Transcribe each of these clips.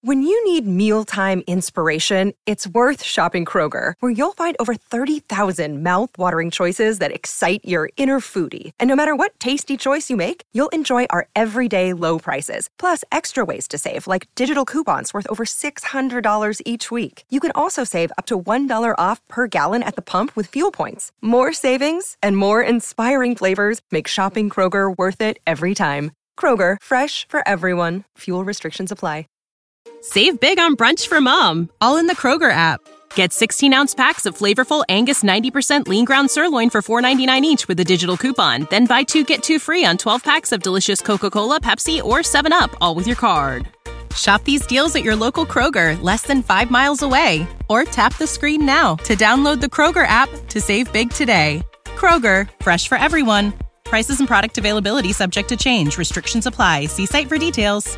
When you need mealtime inspiration, it's worth shopping Kroger, where you'll find over 30,000 mouth-watering choices that excite your inner foodie. And no matter what tasty choice you make, you'll enjoy our everyday low prices, plus extra ways to save, like digital coupons worth over $600 each week. You can also save up to $1 off per gallon at the pump with fuel points. More savings and more inspiring flavors make shopping Kroger worth it every time. Kroger, fresh for everyone. Fuel restrictions apply. Save big on brunch for mom, all in the Kroger app. Get 16-ounce packs of flavorful Angus 90% lean ground sirloin for $4.99 each with a digital coupon. Then buy 2, get 2 free on 12 packs of delicious Coca-Cola, Pepsi, or 7-Up, all with your card. Shop these deals at your local Kroger, less than 5 miles away. Or tap the screen now to download the Kroger app to save big today. Kroger, fresh for everyone. Prices and product availability subject to change. Restrictions apply. See site for details.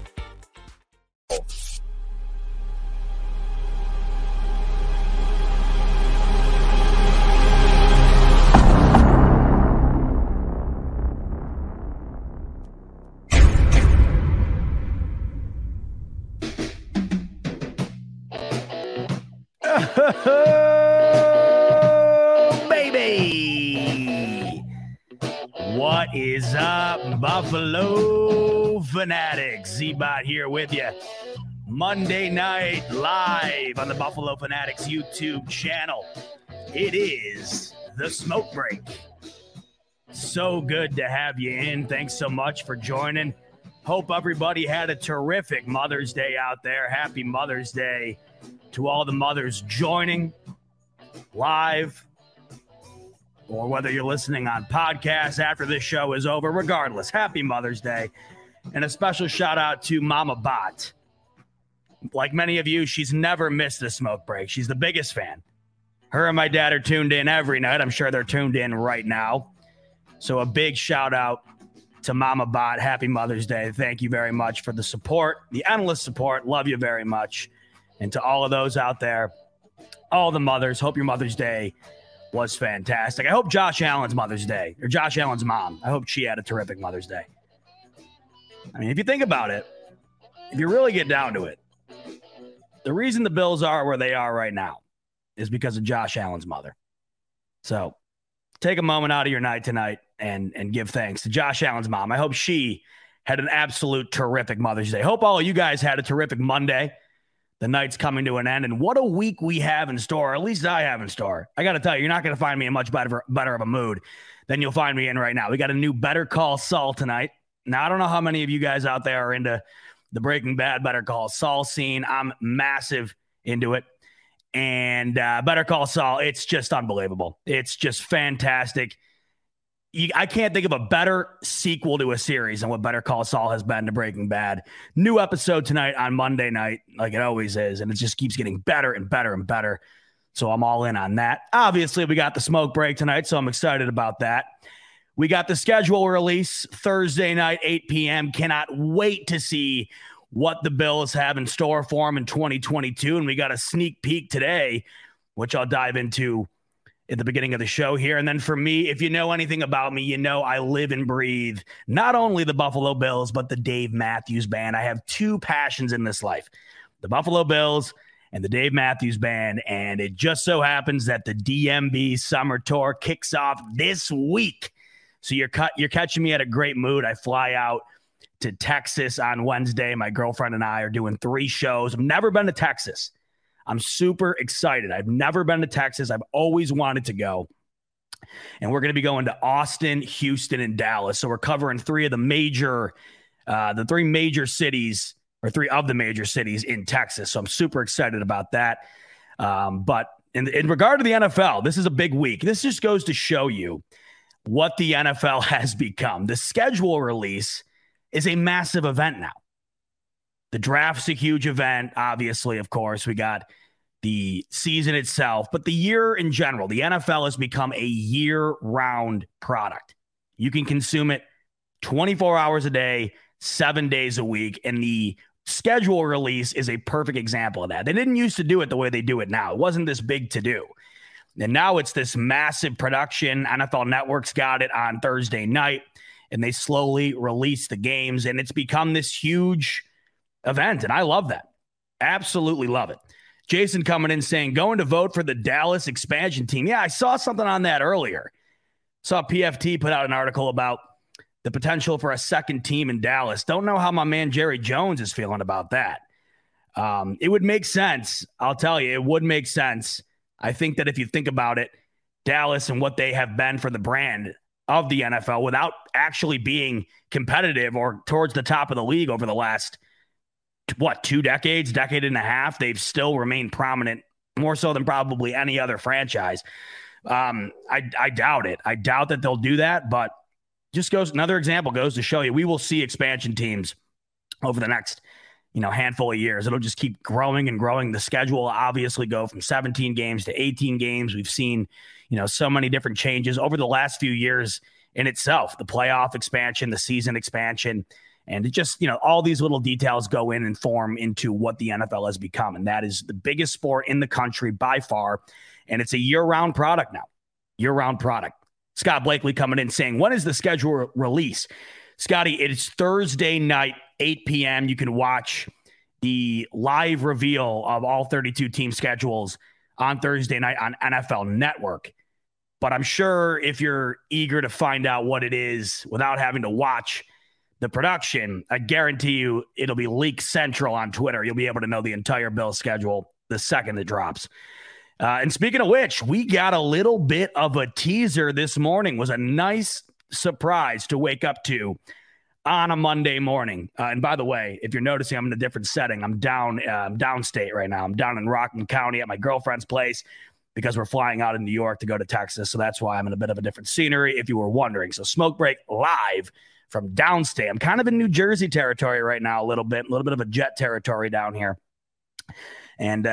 Oh, baby! What is up, Buffalo Fanatics? Z-Bot here with you. Monday night live on the Buffalo Fanatics YouTube channel. It is the Smoke Break. So good to have you in. Thanks so much for joining. Hope everybody had a terrific Mother's Day out there. Happy Mother's Day to all the mothers joining live, or whether you're listening on podcast after this show is over. Regardless, happy Mother's Day. And a special shout out to Mama Bot. Like many of you, she's never missed a Smoke Break. She's the biggest fan. Her and my dad are tuned in every night. I'm sure they're tuned in right now. So a big shout out to Mama Bot. Happy Mother's Day. Thank you very much for the support, the endless support. Love you very much. And to all of those out there, all the mothers, hope your Mother's Day was fantastic. I hope Josh Allen's Mother's Day, or Josh Allen's mom, I hope she had a terrific Mother's Day. I mean, if you think about it, if you really get down to it, the reason the Bills are where they are right now is because of Josh Allen's mother. So take a moment out of your night tonight and give thanks to Josh Allen's mom. I hope she had an absolute terrific Mother's Day. Hope all of you guys had a terrific Monday. The night's coming to an end, and what a week we have in store, or at least I have in store. I got to tell you, you're not going to find me in much better of a mood than you'll find me in right now. We got a new Better Call Saul tonight. Now, I don't know how many of you guys out there are into the Breaking Bad Better Call Saul scene. I'm massive into it. And Better Call Saul, it's just unbelievable. It's just fantastic. I can't think of a better sequel to a series than what Better Call Saul has been to Breaking Bad. New episode tonight on Monday night, like it always is, and it just keeps getting better and better and better. So I'm all in on that. Obviously, we got the Smoke Break tonight, so I'm excited about that. We got the schedule release Thursday night, 8 p.m. Cannot wait to see what the Bills have in store for them in 2022, and we got a sneak peek today, which I'll dive into at the beginning of the show here. And then for me, if you know anything about me, you know I live and breathe not only the Buffalo Bills, but the Dave Matthews Band. I have two passions in this life, the Buffalo Bills and the Dave Matthews Band. And it just so happens that the DMB Summer Tour kicks off this week. So you're catching me at a great mood. I fly out to Texas on Wednesday. My girlfriend and I are doing 3 shows. I've never been to Texas. I'm super excited. I've never been to Texas. I've always wanted to go. And we're going to be going to Austin, Houston, and Dallas. So we're covering 3 of the major, the 3 major cities, or 3 of the major cities in Texas. So I'm super excited about that. But in regard to the NFL, this is a big week. This just goes to show you what the NFL has become. The schedule release is a massive event now. The draft's a huge event, obviously, of course. We got the season itself, but the year in general, the NFL has become a year-round product. You can consume it 24 hours a day, 7 days a week, and the schedule release is a perfect example of that. They didn't used to do it the way they do it now. It wasn't this big to do. And now it's this massive production. NFL Network's got it on Thursday night, and they slowly release the games, and it's become this huge event, and I love that. Absolutely love it. Jason coming in saying, going to vote for the Dallas expansion team. Yeah, I saw something on that earlier. Saw PFT put out an article about the potential for a second team in Dallas. Don't know how my man Jerry Jones is feeling about that. It would make sense. I'll tell you, it would make sense. I think that if you think about it, Dallas and what they have been for the brand of the NFL without actually being competitive or towards the top of the league over the last, 2 decades, decade and a half, they've still remained prominent, more so than probably any other franchise. I doubt it. I doubt that they'll do that, but another example goes to show you, we will see expansion teams over the next, handful of years. It'll just keep growing and growing. The schedule will obviously go from 17 games to 18 games. We've seen, so many different changes over the last few years in itself, the playoff expansion, the season expansion, and it just, all these little details go in and form into what the NFL has become. And that is the biggest sport in the country by far. And it's a year-round product now, year-round product. Scott Blakely coming in saying, when is the schedule release? Scotty, it's Thursday night, 8 p.m. You can watch the live reveal of all 32 team schedules on Thursday night on NFL Network. But I'm sure if you're eager to find out what it is without having to watch the production, I guarantee you it'll be Leak Central on Twitter. You'll be able to know the entire Bills schedule the second it drops. And speaking of which, we got a little bit of a teaser this morning. It was a nice surprise to wake up to on a Monday morning. And by the way, if you're noticing, I'm in a different setting. I'm downstate right now. I'm down in Rockland County at my girlfriend's place because we're flying out in New York to go to Texas. So that's why I'm in a bit of a different scenery, if you were wondering. So Smoke Break live from downstate. I'm kind of in New Jersey territory right now, a little bit of a jet territory down here. And,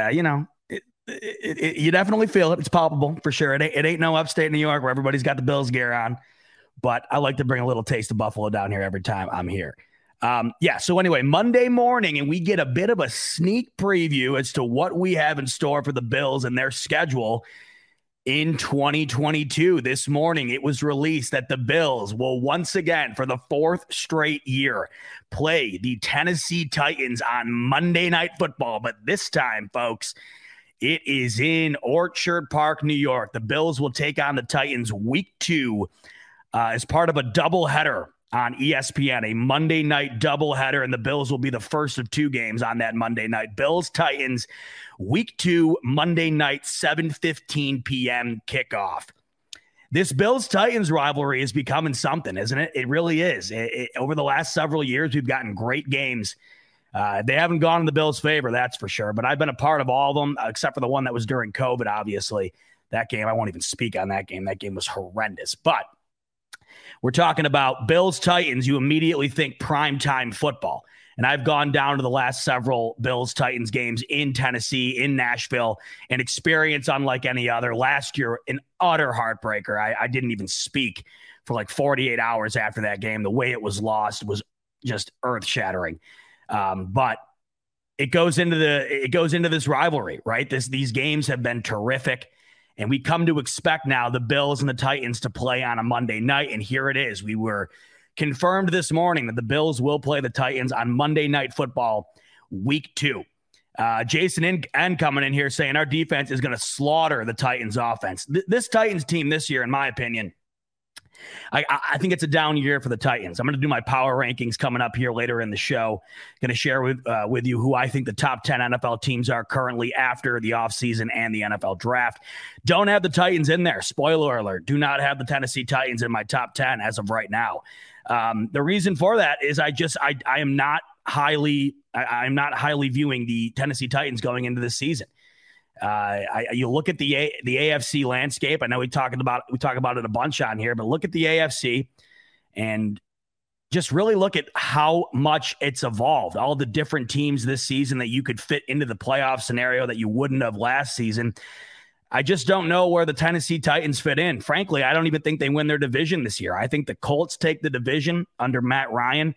you definitely feel it. It's palpable for sure. It ain't no upstate New York where everybody's got the Bills gear on, but I like to bring a little taste of Buffalo down here every time I'm here. So anyway, Monday morning, and we get a bit of a sneak preview as to what we have in store for the Bills and their schedule in 2022. This morning, it was released that the Bills will once again, for the 4th straight year, play the Tennessee Titans on Monday Night Football. But this time, folks, it is in Orchard Park, New York. The Bills will take on the Titans week 2 as part of a doubleheader on ESPN, a Monday night doubleheader, and the Bills will be the first of 2 games on that Monday night. Bills-Titans, week 2, Monday night, 7:15 p.m. kickoff. This Bills-Titans rivalry is becoming something, isn't it? It really is. Over the last several years, we've gotten great games. They haven't gone in the Bills' favor, that's for sure. But I've been a part of all of them, except for the one that was during COVID, obviously. That game, I won't even speak on that game. That game was horrendous. But we're talking about Bills-Titans. You immediately think primetime football. And I've gone down to the last several Bills-Titans games in Tennessee, in Nashville, an experience unlike any other. Last year, an utter heartbreaker. I didn't even speak for like 48 hours after that game. The way it was lost was just earth-shattering. But it goes into this rivalry, right? These games have been terrific, and we come to expect now the Bills and the Titans to play on a Monday night. And here it is. We were confirmed this morning that the Bills will play the Titans on Monday Night Football week 2. Jason N coming in here saying our defense is going to slaughter the Titans offense. This Titans team this year, in my opinion, I think it's a down year for the Titans. I'm going to do my power rankings coming up here later in the show. Going to share with you who I think the top 10 NFL teams are currently after the offseason and the NFL draft. Don't have the Titans in there. Spoiler alert. Do not have the Tennessee Titans in my top 10 as of right now. The reason for that is I am not highly viewing the Tennessee Titans going into this season. You look at the AFC landscape. I know we talk about it a bunch on here, but look at the AFC and just really look at how much it's evolved. All the different teams this season that you could fit into the playoff scenario that you wouldn't have last season. I just don't know where the Tennessee Titans fit in. Frankly, I don't even think they win their division this year. I think the Colts take the division under Matt Ryan.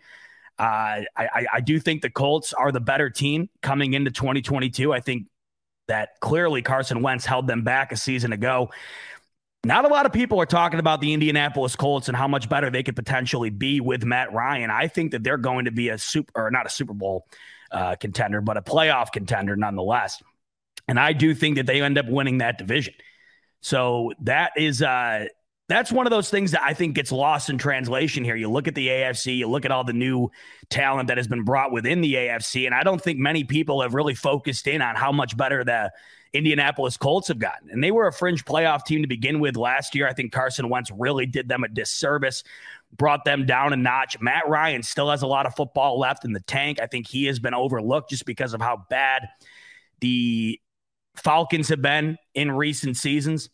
I do think the Colts are the better team coming into 2022. I think that clearly Carson Wentz held them back a season ago. Not a lot of people are talking about the Indianapolis Colts and how much better they could potentially be with Matt Ryan. I think that they're going to be not a Super Bowl contender, but a playoff contender nonetheless. And I do think that they end up winning that division. So that is that's one of those things that I think gets lost in translation here. You look at the AFC, you look at all the new talent that has been brought within the AFC, and I don't think many people have really focused in on how much better the Indianapolis Colts have gotten. And they were a fringe playoff team to begin with last year. I think Carson Wentz really did them a disservice, brought them down a notch. Matt Ryan still has a lot of football left in the tank. I think he has been overlooked just because of how bad the Falcons have been in recent seasons.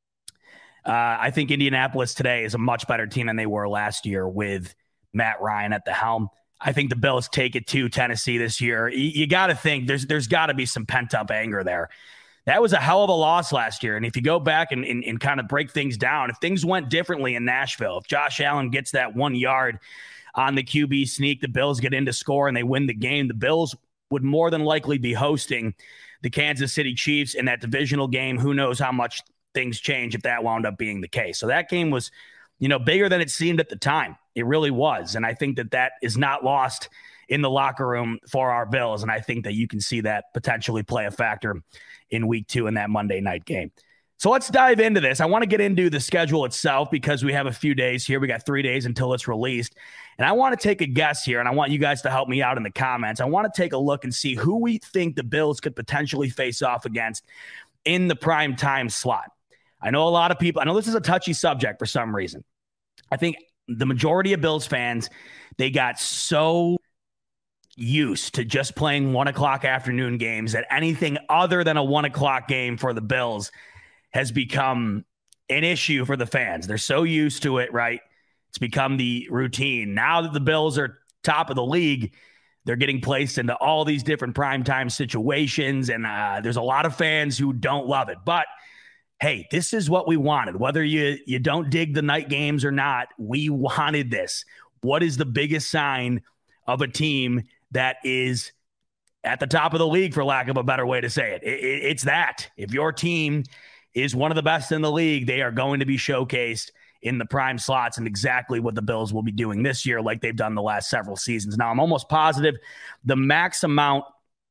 I think Indianapolis today is a much better team than they were last year with Matt Ryan at the helm. I think the Bills take it to Tennessee this year. You got to think there's got to be some pent-up anger there. That was a hell of a loss last year. And if you go back and kind of break things down, if things went differently in Nashville, if Josh Allen gets that 1 yard on the QB sneak, the Bills get in to score and they win the game, the Bills would more than likely be hosting the Kansas City Chiefs in that divisional game. Who knows how much things change if that wound up being the case. So that game was, bigger than it seemed at the time. It really was. And I think that is not lost in the locker room for our Bills. And I think that you can see that potentially play a factor in week 2 in that Monday night game. So let's dive into this. I want to get into the schedule itself because we have a few days here. We got 3 days until it's released. And I want to take a guess here, and I want you guys to help me out in the comments. I want to take a look and see who we think the Bills could potentially face off against in the prime time slot. I know a lot of people, I know this is a touchy subject for some reason. I think the majority of Bills fans, they got so used to just playing 1 o'clock afternoon games that anything other than a 1 o'clock game for the Bills has become an issue for the fans. They're so used to it, right? It's become the routine. Now that the Bills are top of the league, they're getting placed into all these different primetime situations, and there's a lot of fans who don't love it. But hey, this is what we wanted. Whether you don't dig the night games or not, we wanted this. What is the biggest sign of a team that is at the top of the league, for lack of a better way to say it? It's that. If your team is one of the best in the league, they are going to be showcased in the prime slots, and exactly what the Bills will be doing this year like they've done the last several seasons. Now, I'm almost positive the max amount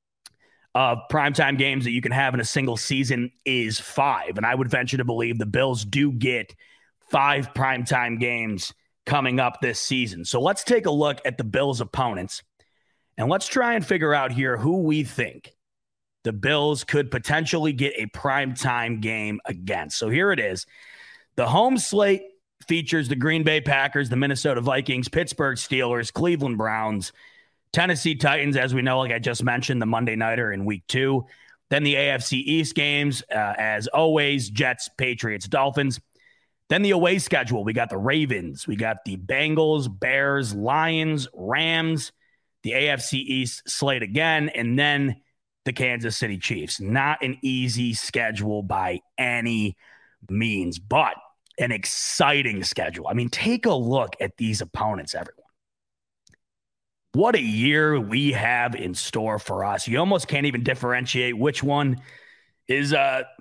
of primetime games that you can have in a single season is 5. And I would venture to believe the Bills do get 5 primetime games coming up this season. So let's take a look at the Bills' opponents, and let's try and figure out here who we think the Bills could potentially get a primetime game against. So here it is. The home slate features the Green Bay Packers, the Minnesota Vikings, Pittsburgh Steelers, Cleveland Browns, Tennessee Titans, as we know, like I just mentioned, the Monday nighter in week 2. Then the AFC East games, as always, Jets, Patriots, Dolphins. Then the away schedule, we got the Ravens, we got the Bengals, Bears, Lions, Rams, the AFC East slate again, and then the Kansas City Chiefs. Not an easy schedule by any means, but an exciting schedule. I mean, take a look at these opponents, everyone. What a year we have in store for us. You almost can't even differentiate which one is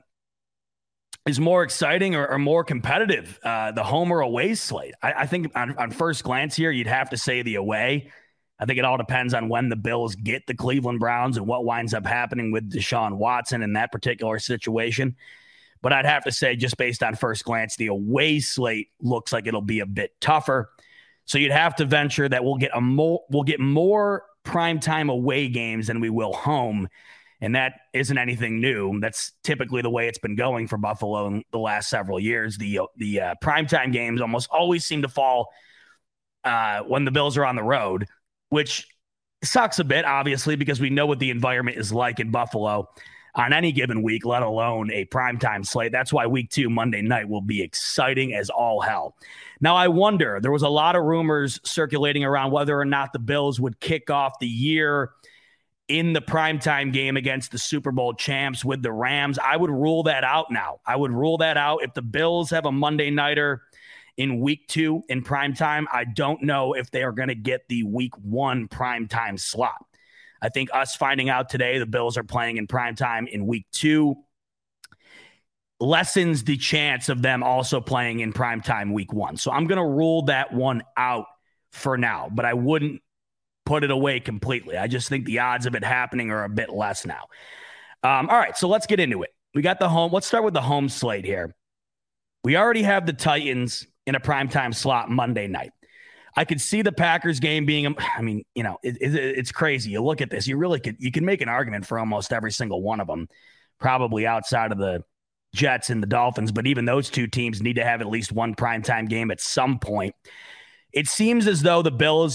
more exciting or more competitive, the home or away slate. I think on first glance here, you'd have to say the away. I think it all depends on when the Bills get the Cleveland Browns and what winds up happening with Deshaun Watson in that particular situation. But I'd have to say, just based on first glance, the away slate looks like it'll be a bit tougher. So you'd have to venture that we'll get more primetime away games than we will home. And that isn't anything new. That's typically the way it's been going for Buffalo in the last several years. The primetime games almost always seem to fall when the Bills are on the road, which sucks a bit, obviously, because we know what the environment is like in Buffalo on any given week, let alone a primetime slate. That's why week 2, Monday night, will be exciting as all hell. Now, I wonder, there was a lot of rumors circulating around whether or not the Bills would kick off the year in the primetime game against the Super Bowl champs with the Rams. I would rule that out now. I would rule that out. If the Bills have a Monday nighter in week 2 in primetime, I don't know if they are going to get the week 1 primetime slot. I think us finding out today the Bills are playing in primetime in week 2 lessens the chance of them also playing in primetime week 1. So I'm going to rule that one out for now, but I wouldn't put it away completely. I just think the odds of it happening are a bit less now. All right, so let's get into it. We got the home. Let's start with the home slate here. We already have the Titans in a primetime slot Monday night. I could see the Packers game being, it's crazy. You look at this, you can make an argument for almost every single one of them, probably outside of the Jets and the Dolphins, but even those two teams need to have at least one primetime game at some point. It seems as though the Bills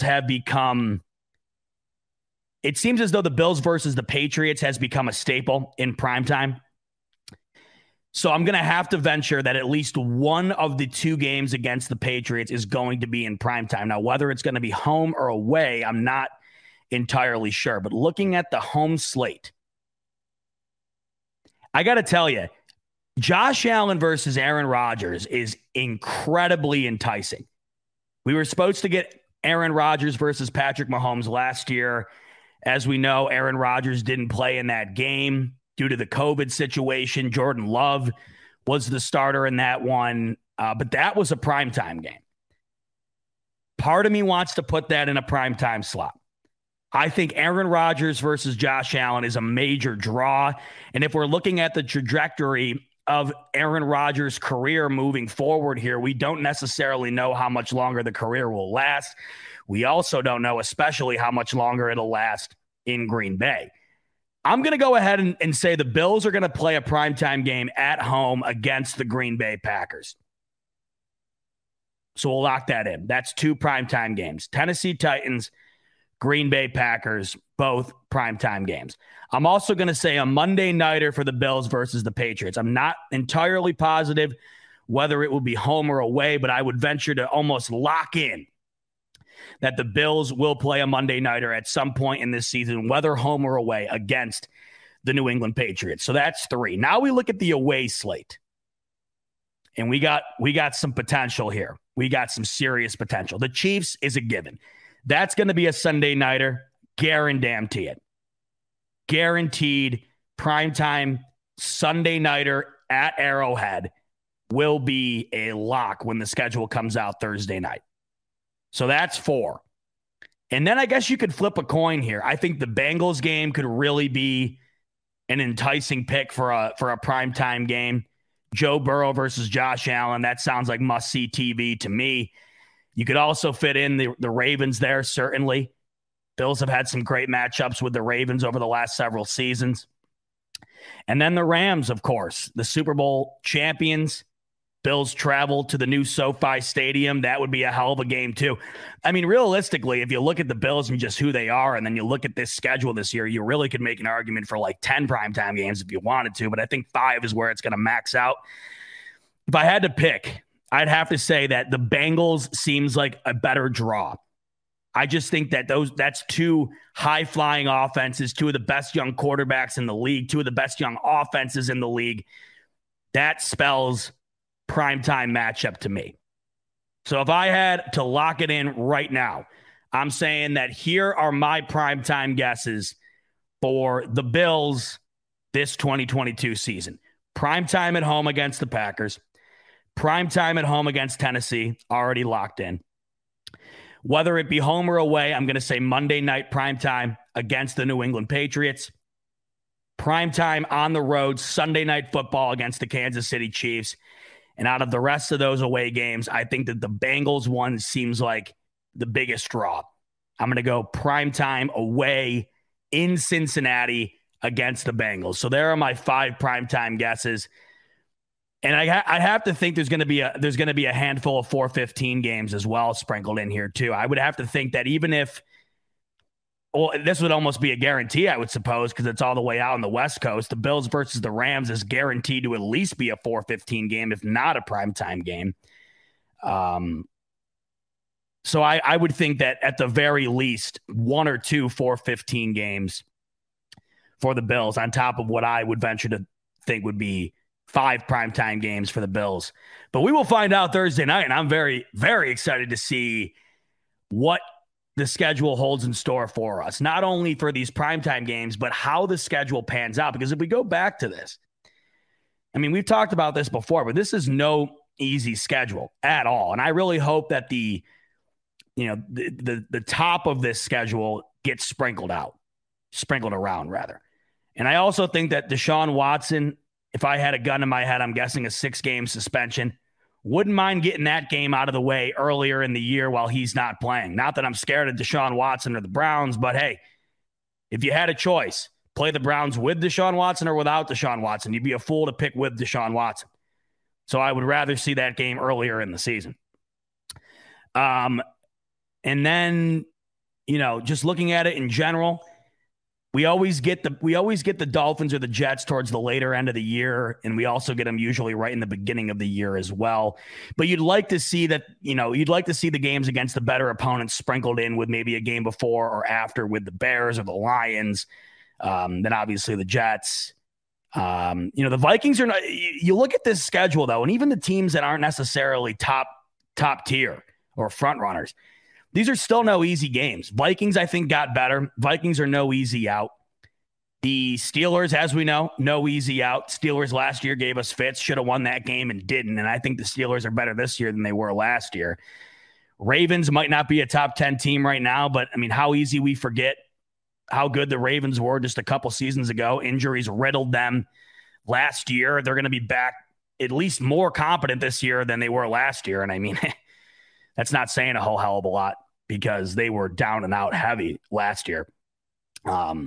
versus the Patriots has become a staple in primetime. So I'm going to have to venture that at least one of the two games against the Patriots is going to be in primetime. Now, whether it's going to be home or away, I'm not entirely sure. But looking at the home slate, I got to tell you, Josh Allen versus Aaron Rodgers is incredibly enticing. We were supposed to get Aaron Rodgers versus Patrick Mahomes last year. As we know, Aaron Rodgers didn't play in that game due to the COVID situation. Jordan Love was the starter in that one, but that was a primetime game. Part of me wants to put that in a primetime slot. I think Aaron Rodgers versus Josh Allen is a major draw. And if we're looking at the trajectory of Aaron Rodgers' career moving forward here, we don't necessarily know how much longer the career will last. We also don't know especially how much longer it'll last in Green Bay. I'm going to go ahead and say the Bills are going to play a primetime game at home against the Green Bay Packers. So we'll lock that in. That's two primetime games. Tennessee Titans, Green Bay Packers, both primetime games. I'm also going to say a Monday nighter for the Bills versus the Patriots. I'm not entirely positive whether it will be home or away, but I would venture to almost lock in that the Bills will play a Monday nighter at some point in this season, whether home or away, against the New England Patriots. So that's three. Now we look at the away slate. And we got some potential here. We got some serious potential. The Chiefs is a given. That's going to be a Sunday nighter. Guarantee it. Guaranteed primetime Sunday nighter at Arrowhead will be a lock when the schedule comes out Thursday night. So that's four. And then I guess you could flip a coin here. I think the Bengals game could really be an enticing pick for a primetime game. Joe Burrow versus Josh Allen. That sounds like must-see TV to me. You could also fit in the Ravens there, certainly. Bills have had some great matchups with the Ravens over the last several seasons. And then the Rams, of course, the Super Bowl champions. Bills travel to the new SoFi Stadium. That would be a hell of a game, too. I mean, realistically, if you look at the Bills and just who they are, and then you look at this schedule this year, you really could make an argument for like 10 primetime games if you wanted to, but I think 5 is where it's going to max out. If I had to pick, I'd have to say that the Bengals seems like a better draw. I just think that that's two high-flying offenses, two of the best young quarterbacks in the league, two of the best young offenses in the league. That spells primetime matchup to me. So if I had to lock it in right now, I'm saying that here are my primetime guesses for the Bills this 2022 season. Primetime at home against the Packers. Primetime at home against Tennessee, already locked in. Whether it be home or away, I'm going to say Monday night primetime against the New England Patriots. Primetime on the road, Sunday night football against the Kansas City Chiefs. And out of the rest of those away games, I think that the Bengals one seems like the biggest draw. I'm going to go primetime away in Cincinnati against the Bengals. So there are my 5 primetime guesses. And I have to think there's going to be a handful of 4:15 games as well sprinkled in here too. I would have to think that even if, well, this would almost be a guarantee, I would suppose, because it's all the way out on the West Coast. The Bills versus the Rams is guaranteed to at least be a 4:15 game, if not a primetime game. So I would think that at the very least, 1 or 2 4:15 games for the Bills on top of what I would venture to think would be 5 primetime games for the Bills. But we will find out Thursday night, and I'm very, very excited to see what the schedule holds in store for us, not only for these primetime games, but how the schedule pans out. Because if we go back to this, I mean, we've talked about this before, but this is no easy schedule at all. And I really hope that the the top of this schedule gets sprinkled around rather. And I also think that Deshaun Watson, if I had a gun in my head, I'm guessing a 6-game suspension. Wouldn't mind getting that game out of the way earlier in the year while he's not playing. Not that I'm scared of Deshaun Watson or the Browns, but hey, if you had a choice, play the Browns with Deshaun Watson or without Deshaun Watson, you'd be a fool to pick with Deshaun Watson. So I would rather see that game earlier in the season. And then, just looking at it in general, we always get the Dolphins or the Jets towards the later end of the year, and we also get them usually right in the beginning of the year as well. But you'd like to see that, you'd like to see the games against the better opponents sprinkled in with maybe a game before or after with the Bears or the Lions. Then obviously the Jets. The Vikings are not. You look at this schedule though, and even the teams that aren't necessarily top tier or front runners, these are still no easy games. Vikings, I think, got better. Vikings are no easy out. The Steelers, as we know, no easy out. Steelers last year gave us fits, should have won that game and didn't. And I think the Steelers are better this year than they were last year. Ravens might not be a top 10 team right now, but I mean, how easy we forget how good the Ravens were just a couple seasons ago. Injuries riddled them last year. They're going to be back at least more competent this year than they were last year. And I mean, that's not saying a whole hell of a lot because they were down and out heavy last year. And,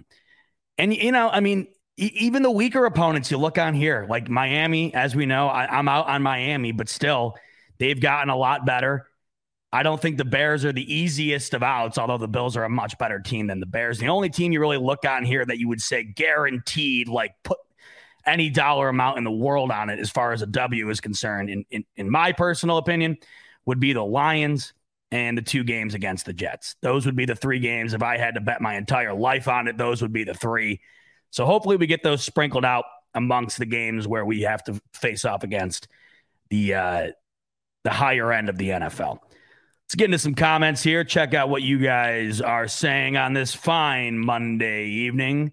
even the weaker opponents you look on here, like Miami, as we know, I'm out on Miami, but still, they've gotten a lot better. I don't think the Bears are the easiest of outs, although the Bills are a much better team than the Bears. The only team you really look on here that you would say guaranteed, like put any dollar amount in the world on it as far as a W is concerned, in my personal opinion, would be the Lions and the 2 games against the Jets. Those would be the 3 games. If I had to bet my entire life on it, those would be the 3. So hopefully we get those sprinkled out amongst the games where we have to face off against the higher end of the NFL. Let's get into some comments here. Check out what you guys are saying on this fine Monday evening.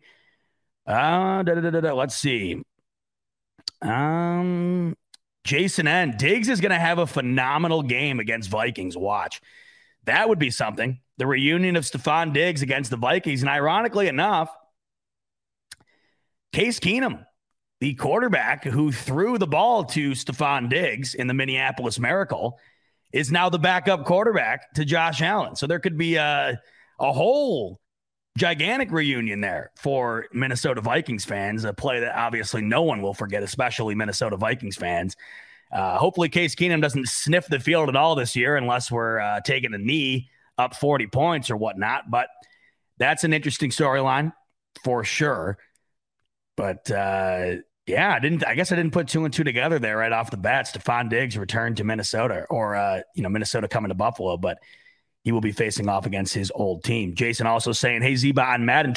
Let's see. Jason N. Diggs is going to have a phenomenal game against Vikings. Watch. That would be something. The reunion of Stephon Diggs against the Vikings. And ironically enough, Case Keenum, the quarterback who threw the ball to Stephon Diggs in the Minneapolis Miracle, is now the backup quarterback to Josh Allen. So there could be a whole gigantic reunion there for Minnesota Vikings fans, a play that obviously no one will forget, especially Minnesota Vikings fans. Hopefully Case Keenum doesn't sniff the field at all this year unless we're taking a knee up 40 points or whatnot. But that's an interesting storyline for sure. But I guess I didn't put 2 and 2 together there right off the bat. Stephon Diggs returned to Minnesota, or Minnesota coming to Buffalo, but he will be facing off against his old team. Jason also saying, hey, Zeba, on Madden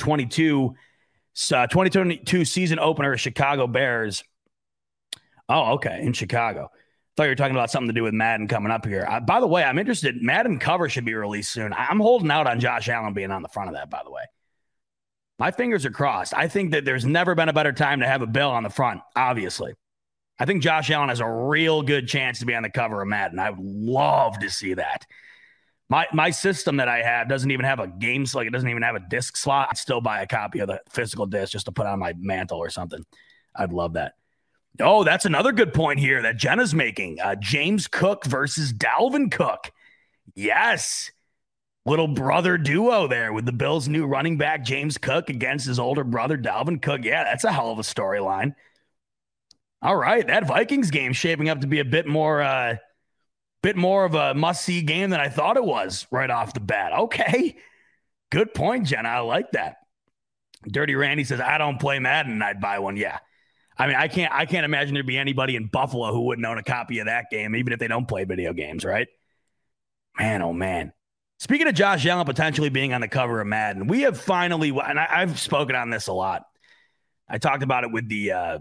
2022 season opener of Chicago Bears. Oh, okay, in Chicago. Thought you were talking about something to do with Madden coming up here. By the way, I'm interested. Madden cover should be released soon. I'm holding out on Josh Allen being on the front of that, by the way. My fingers are crossed. I think that there's never been a better time to have a Bill on the front, obviously. I think Josh Allen has a real good chance to be on the cover of Madden. I would love to see that. My system that I have doesn't even have a game slot. It doesn't even have a disc slot. I'd still buy a copy of the physical disc just to put on my mantle or something. I'd love that. Oh, that's another good point here that Jenna's making. James Cook versus Dalvin Cook. Yes. Little brother duo there with the Bills' new running back, James Cook, against his older brother, Dalvin Cook. Yeah, that's a hell of a storyline. All right, that Vikings game shaping up to be a bit more of a must-see game than I thought it was right off the bat. Okay, good point, Jenna. I like that. Dirty Randy says, I don't play Madden, and I'd buy one. Yeah. I mean, I can't imagine there'd be anybody in Buffalo who wouldn't own a copy of that game, even if they don't play video games, right? Man, oh, man. Speaking of Josh Allen potentially being on the cover of Madden, we have finally, and I've spoken on this a lot. I talked about it with the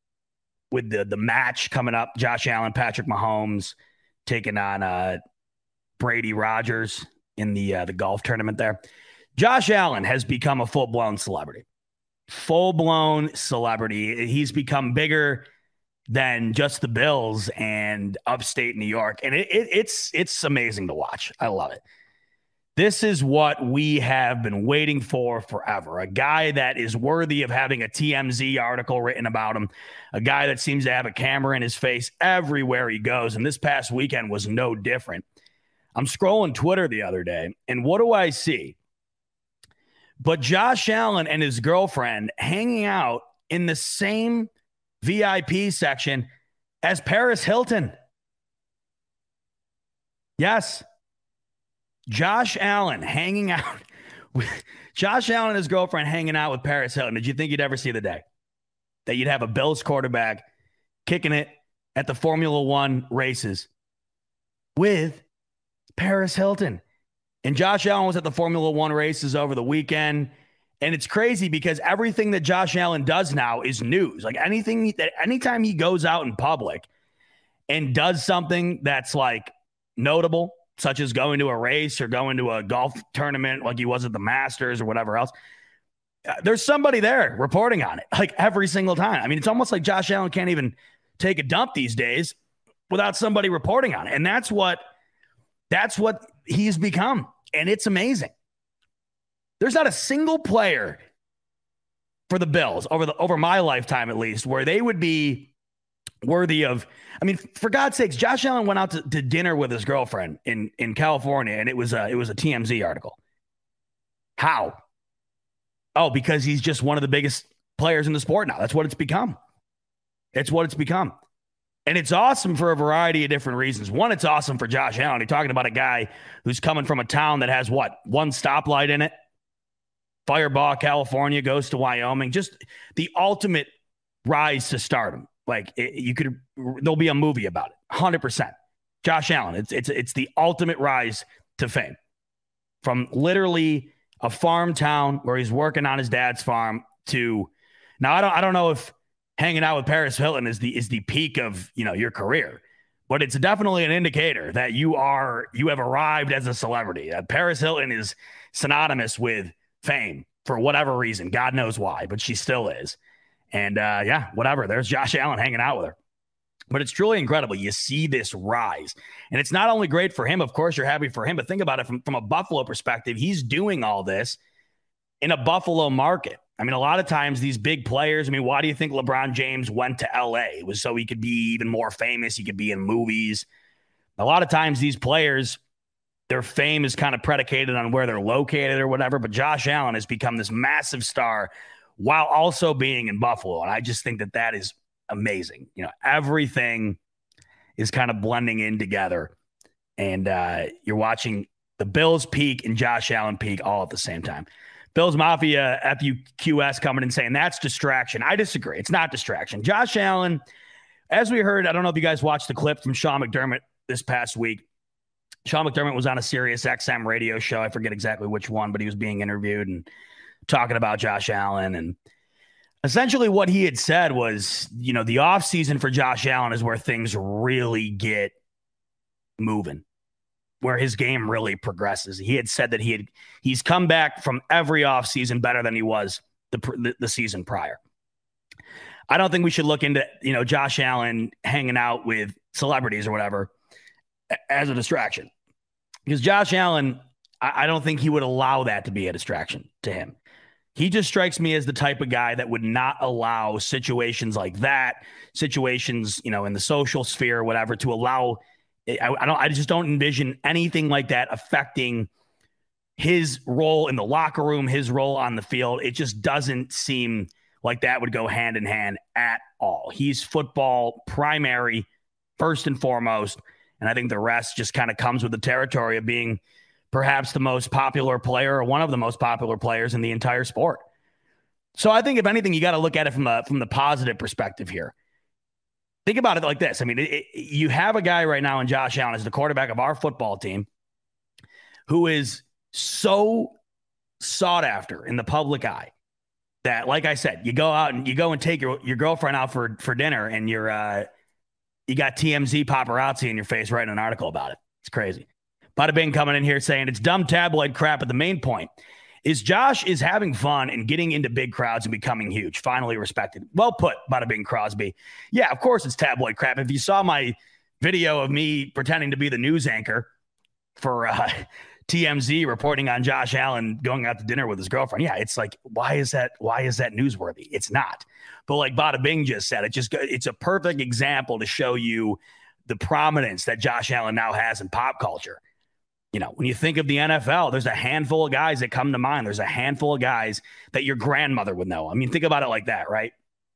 match coming up. Josh Allen, Patrick Mahomes taking on Brady Rogers in the golf tournament there. Josh Allen has become a full-blown celebrity. Full-blown celebrity. He's become bigger than just the Bills and upstate New York. And it's amazing to watch. I love it. This is what we have been waiting for forever. A guy that is worthy of having a TMZ article written about him. A guy that seems to have a camera in his face everywhere he goes. And this past weekend was no different. I'm scrolling Twitter the other day, and what do I see? But Josh Allen and his girlfriend hanging out in the same VIP section as Paris Hilton. Yes. Josh Allen hanging out with Josh Allen and his girlfriend hanging out with Paris Hilton. Did you think you'd ever see the day that you'd have a Bills quarterback kicking it at the Formula One races with Paris Hilton? And Josh Allen was at the Formula One races over the weekend. And it's crazy because everything that Josh Allen does now is news. Like anytime he goes out in public and does something that's like notable, such as going to a race or going to a golf tournament like he was at the Masters or whatever else, there's somebody there reporting on it like every single time. I mean, it's almost like Josh Allen can't even take a dump these days without somebody reporting on it. And that's what he's become. And it's amazing. There's not a single player for the Bills over my lifetime, at least, where they would be worthy of. I mean, for God's sakes, Josh Allen went out to dinner with his girlfriend in California, and it was a TMZ article. How? Oh, because he's just one of the biggest players in the sport now. That's what it's become. It's what it's become. And it's awesome for a variety of different reasons. One, it's awesome for Josh Allen. You're talking about a guy who's coming from a town that has one stoplight in it. Firebaugh, California, goes to Wyoming. Just the ultimate rise to stardom. Like there'll be a movie about it. 100%. Josh Allen. It's the ultimate rise to fame. From literally a farm town where he's working on his dad's farm to now. I don't know if hanging out with Paris Hilton is the peak of your career, but it's definitely an indicator that you have arrived as a celebrity. Paris Hilton is synonymous with fame for whatever reason. God knows why, but she still is. And whatever. There's Josh Allen hanging out with her. But it's truly incredible. You see this rise. And it's not only great for him. Of course, you're happy for him. But think about it from a Buffalo perspective. He's doing all this in a Buffalo market. I mean, a lot of times these big players, I mean, why do you think LeBron James went to LA? It was so he could be even more famous. He could be in movies. A lot of times these players, their fame is kind of predicated on where they're located or whatever. But Josh Allen has become this massive star while also being in Buffalo. And I just think that is amazing. Everything is kind of blending in together. And you're watching the Bills peak and Josh Allen peak all at the same time. Bills Mafia, FUQS coming and saying that's distraction. I disagree. It's not distraction. Josh Allen, as we heard, I don't know if you guys watched the clip from Sean McDermott this past week. Sean McDermott was on a Sirius XM radio show. I forget exactly which one, but he was being interviewed and talking about Josh Allen. And essentially what he had said was, the offseason for Josh Allen is where things really get moving, where his game really progresses. He had said that he's come back from every offseason better than he was the season prior. I don't think we should look into, Josh Allen hanging out with celebrities or whatever as a distraction, because Josh Allen, I don't think he would allow that to be a distraction to him. He just strikes me as the type of guy that would not allow situations like that, situations, in the social sphere or whatever, to allow. I just don't envision anything like that affecting his role in the locker room, his role on the field. It just doesn't seem like that would go hand in hand at all. He's football primary, first and foremost. And I think the rest just kind of comes with the territory of being perhaps the most popular player or one of the most popular players in the entire sport. So I think if anything, you got to look at it from the positive perspective here. Think about it like this. I mean, you have a guy right now in Josh Allen as the quarterback of our football team who is so sought after in the public eye that, like I said, you go out and take your girlfriend out for dinner and you got TMZ paparazzi in your face writing an article about it. It's crazy. Bada Bing coming in here saying it's dumb tabloid crap, but the main point is Josh is having fun and getting into big crowds and becoming huge. Finally respected. Well put, Bada Bing Crosby. Yeah, of course it's tabloid crap. If you saw my video of me pretending to be the news anchor for TMZ reporting on Josh Allen going out to dinner with his girlfriend. Yeah, it's like, why is that newsworthy? It's not. But like Bada Bing just said, it's a perfect example to show you the prominence that Josh Allen now has in pop culture. You know, when you think of the NFL, there's a handful of guys that come to mind. There's a handful of guys that your grandmother would know. I mean, think about it like that, right?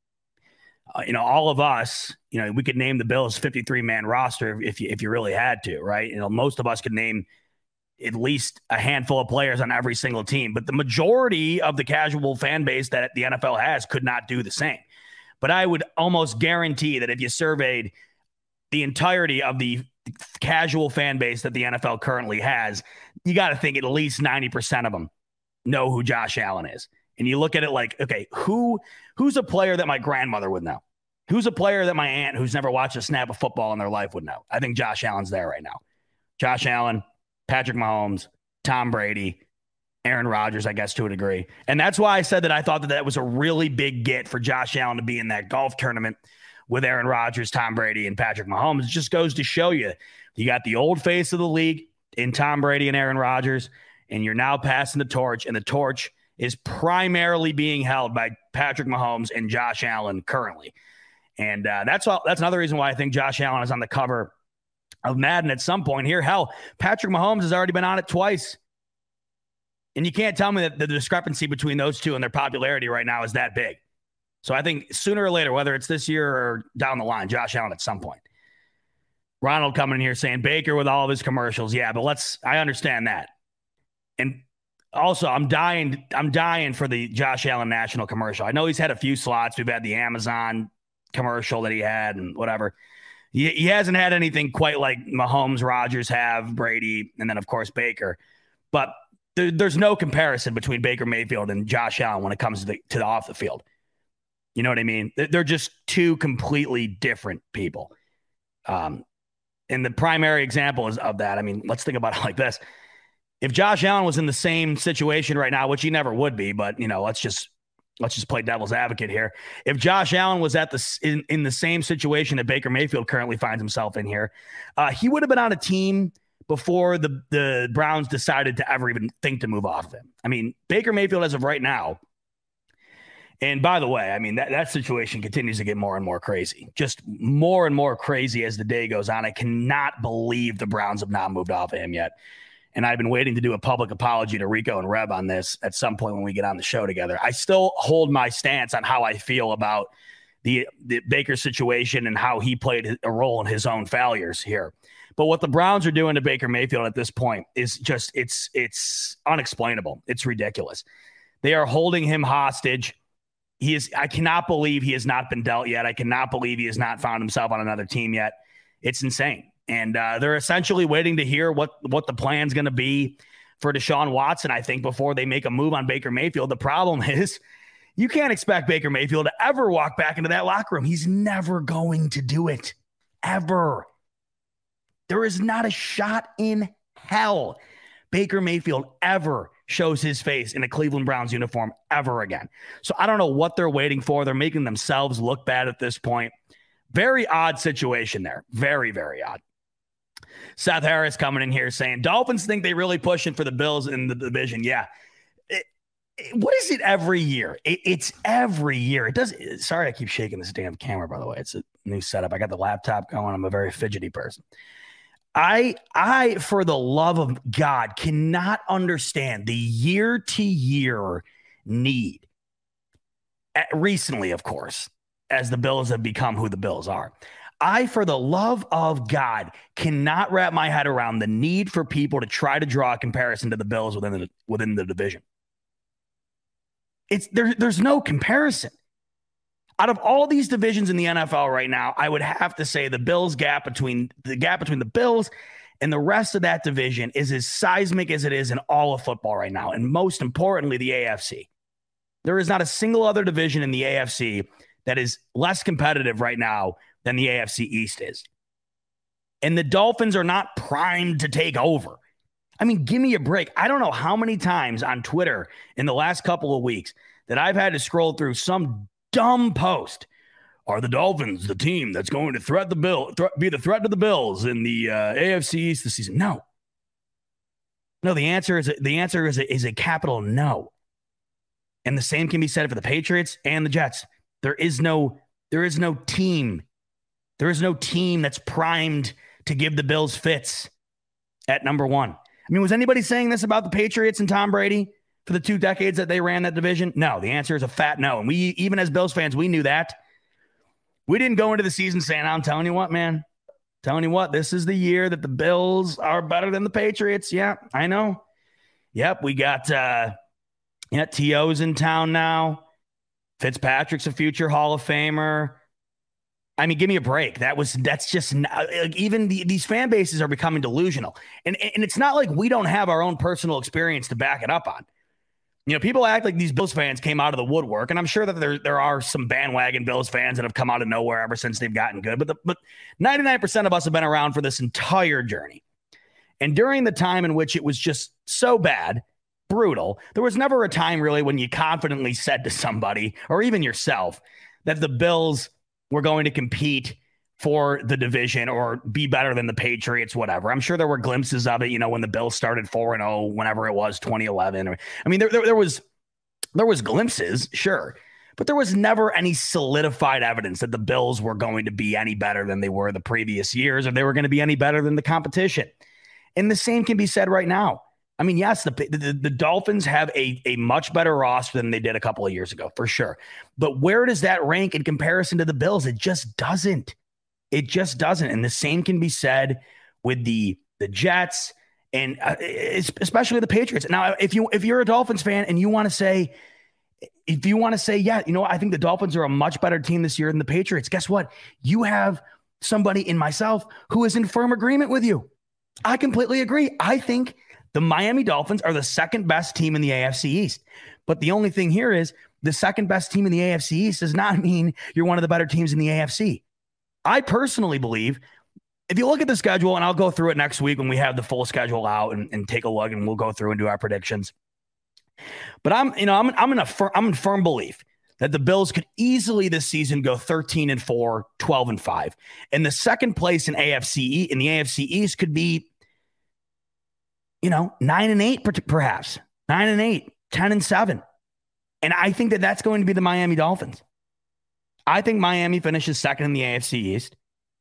All of us, we could name the Bills 53-man roster if you really had to, right? Most of us could name at least a handful of players on every single team, but the majority of the casual fan base that the NFL has could not do the same. But I would almost guarantee that if you surveyed the entirety of the casual fan base that the NFL currently has, you got to think at least 90% of them know who Josh Allen is. And you look at it like, okay, who's a player that my grandmother would know? Who's a player that my aunt who's never watched a snap of football in their life would know? I think Josh Allen's there right now. Josh Allen, Patrick Mahomes, Tom Brady, Aaron Rodgers, I guess, to a degree. And that's why I said that I thought that was a really big get for Josh Allen to be in that golf tournament with Aaron Rodgers, Tom Brady, and Patrick Mahomes. It just goes to show you got the old face of the league in Tom Brady and Aaron Rodgers, and you're now passing the torch, and the torch is primarily being held by Patrick Mahomes and Josh Allen currently. And that's another reason why I think Josh Allen is on the cover of Madden at some point here. Hell, Patrick Mahomes has already been on it twice. And you can't tell me that the discrepancy between those two and their popularity right now is that big. So I think sooner or later, whether it's this year or down the line, Josh Allen at some point. Ronald coming in here saying Baker with all of his commercials. Yeah, but I understand that. And also, I'm dying for the Josh Allen national commercial. I know he's had a few slots. We've had the Amazon commercial that he had and whatever. He hasn't had anything quite like Mahomes, Rodgers have, Brady, and then, of course, Baker. But there's no comparison between Baker Mayfield and Josh Allen when it comes to the off the field. You know what I mean? They're just two completely different people. And the primary example is of that. I mean, let's think about it like this. If Josh Allen was in the same situation right now, which he never would be, but let's just play devil's advocate here. If Josh Allen was in the same situation that Baker Mayfield currently finds himself in here, he would have been on a team before the Browns decided to ever even think to move off of him. I mean, Baker Mayfield as of right now. And by the way, I mean, that situation continues to get more and more crazy, just more and more crazy as the day goes on. I cannot believe the Browns have not moved off of him yet. And I've been waiting to do a public apology to Rico and Reb on this at some point when we get on the show together. I still hold my stance on how I feel about the Baker situation and how he played a role in his own failures here. But what the Browns are doing to Baker Mayfield at this point is just, it's unexplainable. It's ridiculous. They are holding him hostage. I cannot believe he has not been dealt yet. I cannot believe he has not found himself on another team yet. It's insane. And they're essentially waiting to hear what the plan's going to be for Deshaun Watson, I think, before they make a move on Baker Mayfield. The problem is you can't expect Baker Mayfield to ever walk back into that locker room. He's never going to do it, ever. There is not a shot in hell Baker Mayfield ever shows his face in a Cleveland Browns uniform ever again. So I don't know what they're waiting for. They're making themselves look bad at this point. Very odd situation there. Very, very odd. Seth Harris coming in here saying, Dolphins think they really pushing for the Bills in the division. Yeah. What is it every year? It's every year. It does. Sorry, I keep shaking this damn camera, by the way. It's a new setup. I got the laptop going. I'm a very fidgety person. I, for the love of God, cannot understand the year-to-year need. Recently, of course, as the Bills have become who the Bills are. I, for the love of God, cannot wrap my head around the need for people to try to draw a comparison to the Bills within the division. There's no comparison. Out of all these divisions in the NFL right now, I would have to say the gap between the Bills and the rest of that division is as seismic as it is in all of football right now. And most importantly, the AFC. There is not a single other division in the AFC that is less competitive right now than the AFC East is. And the Dolphins are not primed to take over. I mean, give me a break. I don't know how many times on Twitter in the last couple of weeks that I've had to scroll through some dumb post. Are the Dolphins the team that's going to be the threat to the Bills in the AFC East this season? No. No, the answer is a capital no. And the same can be said for the Patriots and the Jets. There is no team. There is no team that's primed to give the Bills fits at number one. I mean, was anybody saying this about the Patriots and Tom Brady for the 2 decades that they ran that division? No, the answer is a fat no. And we, even as Bills fans, we knew that. We didn't go into the season saying, I'm telling you what, man. Telling you what, this is the year that the Bills are better than the Patriots. Yeah, I know. Yep, we got T.O.'s in town now. Fitzpatrick's a future Hall of Famer. I mean, give me a break. That's just not, like, even these fan bases are becoming delusional. And it's not like we don't have our own personal experience to back it up on. You know, people act like these Bills fans came out of the woodwork, and I'm sure that there are some bandwagon Bills fans that have come out of nowhere ever since they've gotten good. But 99% of us have been around for this entire journey. And during the time in which it was just so bad, brutal, there was never a time really when you confidently said to somebody, or even yourself, that the Bills were going to compete for the division or be better than the Patriots, whatever. I'm sure there were glimpses of it, you know, when the Bills started 4-0, whenever it was, 2011. I mean, there was glimpses, sure, but there was never any solidified evidence that the Bills were going to be any better than they were the previous years, or they were going to be any better than the competition. And the same can be said right now. I mean, yes, the Dolphins have a much better roster than they did a couple of years ago, for sure. But where does that rank in comparison to the Bills? It just doesn't. It just doesn't. And the same can be said with the Jets and especially the Patriots. Now, if you're a Dolphins fan and you want to say, yeah, you know, I think the Dolphins are a much better team this year than the Patriots. Guess what? You have somebody in myself who is in firm agreement with you. I completely agree. I think the Miami Dolphins are the second best team in the AFC East. But the only thing here is the second best team in the AFC East does not mean you're one of the better teams in the AFC. I personally believe, if you look at the schedule, and I'll go through it next week when we have the full schedule out and take a look, and we'll go through and do our predictions. But I'm in firm belief that the Bills could easily this season go 13-4, 12-5, and the second place in the AFC East could be, 9-8, perhaps 9-8, 10-7, and I think that that's going to be the Miami Dolphins. I think Miami finishes second in the AFC East.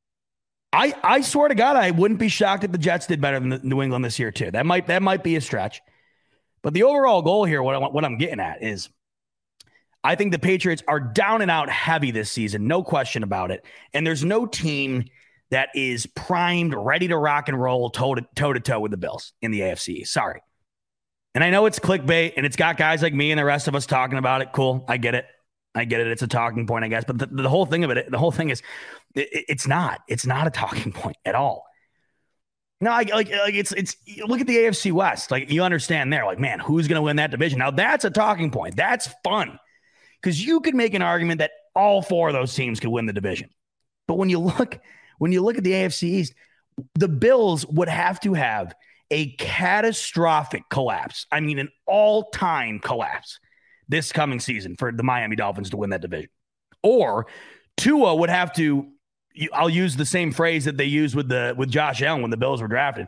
I swear to God, I wouldn't be shocked if the Jets did better than New England this year too. That might be a stretch. But the overall goal here, what I'm getting at is, I think the Patriots are down and out heavy this season, no question about it. And there's no team that is primed, ready to rock and roll toe to toe with the Bills in the AFC East. Sorry. And I know it's clickbait and it's got guys like me and the rest of us talking about it. Cool. I get it. It's a talking point, I guess. But the whole thing of it, the whole thing is, it's not a talking point at all. No, it's look at the AFC West. Like, you understand there, like, man, who's going to win that division? Now that's a talking point. That's fun, because you could make an argument that all 4 of those teams could win the division. But when you look at the AFC East, the Bills would have to have a catastrophic collapse. I mean, an all-time collapse this coming season for the Miami Dolphins to win that division. Or Tua would have to, I'll use the same phrase that they used with Josh Allen when the Bills were drafted.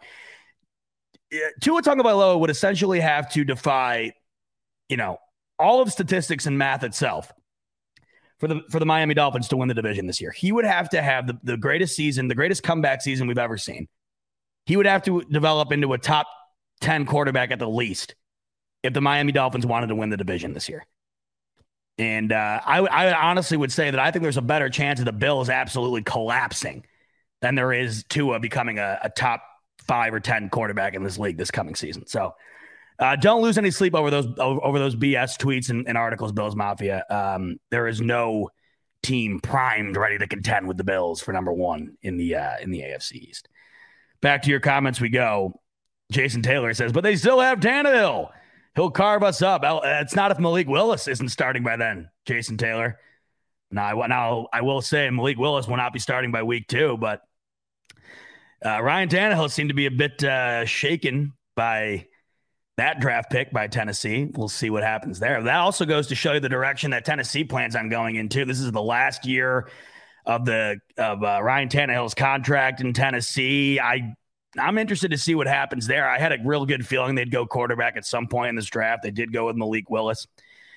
Tua Tagovailoa would essentially have to defy, all of statistics and math itself for the Miami Dolphins to win the division this year. He would have to have the greatest season, the greatest comeback season we've ever seen. He would have to develop into a top 10 quarterback at the least if the Miami Dolphins wanted to win the division this year. And I honestly would say that I think there's a better chance of the Bills absolutely collapsing than there is Tua becoming a top 5 or 10 quarterback in this league this coming season. So don't lose any sleep over those BS tweets and articles, Bills Mafia. There is no team primed, ready to contend with the Bills for number 1 in the AFC East. Back to your comments we go. Jason Taylor says, but they still have Tannehill. He'll carve us up. It's not if Malik Willis isn't starting by then, Jason Taylor. Now I will say Malik Willis will not be starting by week 2, but Ryan Tannehill seemed to be a bit shaken by that draft pick by Tennessee. We'll see what happens there. That also goes to show you the direction that Tennessee plans on going into. This is the last year of Ryan Tannehill's contract in Tennessee. I I'm interested to see what happens there. I had a real good feeling they'd go quarterback at some point in this draft. They did go with Malik Willis.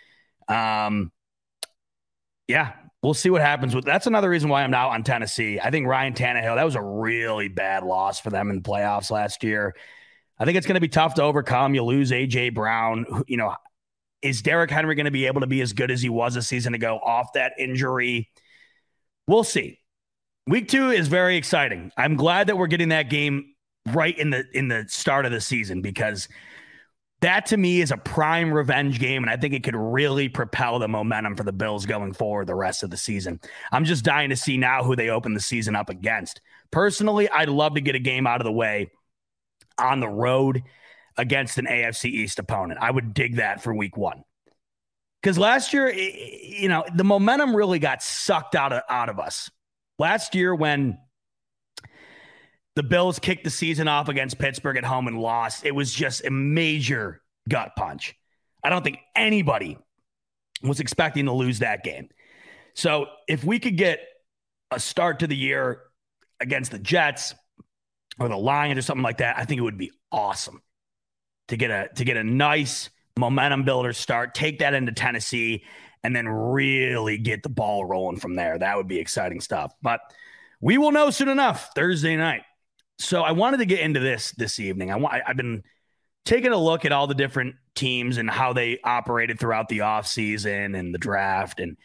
Yeah, we'll see what happens with. That's another reason why I'm out on Tennessee. I think Ryan Tannehill, that was a really bad loss for them in the playoffs last year. I think it's going to be tough to overcome. You lose A.J. Brown. Is Derrick Henry going to be able to be as good as he was a season ago off that injury? We'll see. Week 2 is very exciting. I'm glad that we're getting that game right in the start of the season, because that to me is a prime revenge game, and I think it could really propel the momentum for the Bills going forward the rest of the season. I'm just dying to see now who they open the season up against. Personally, I'd love to get a game out of the way on the road against an AFC East opponent. I would dig that for week 1. Because last year, the momentum really got sucked out of us. Last year when the Bills kicked the season off against Pittsburgh at home and lost, it was just a major gut punch. I don't think anybody was expecting to lose that game. So if we could get a start to the year against the Jets or the Lions or something like that, I think it would be awesome to get a nice momentum builder start, take that into Tennessee, and then really get the ball rolling from there. That would be exciting stuff. But we will know soon enough, Thursday night. So I wanted to get into this evening. I've been taking a look at all the different teams and how they operated throughout the offseason and the draft. And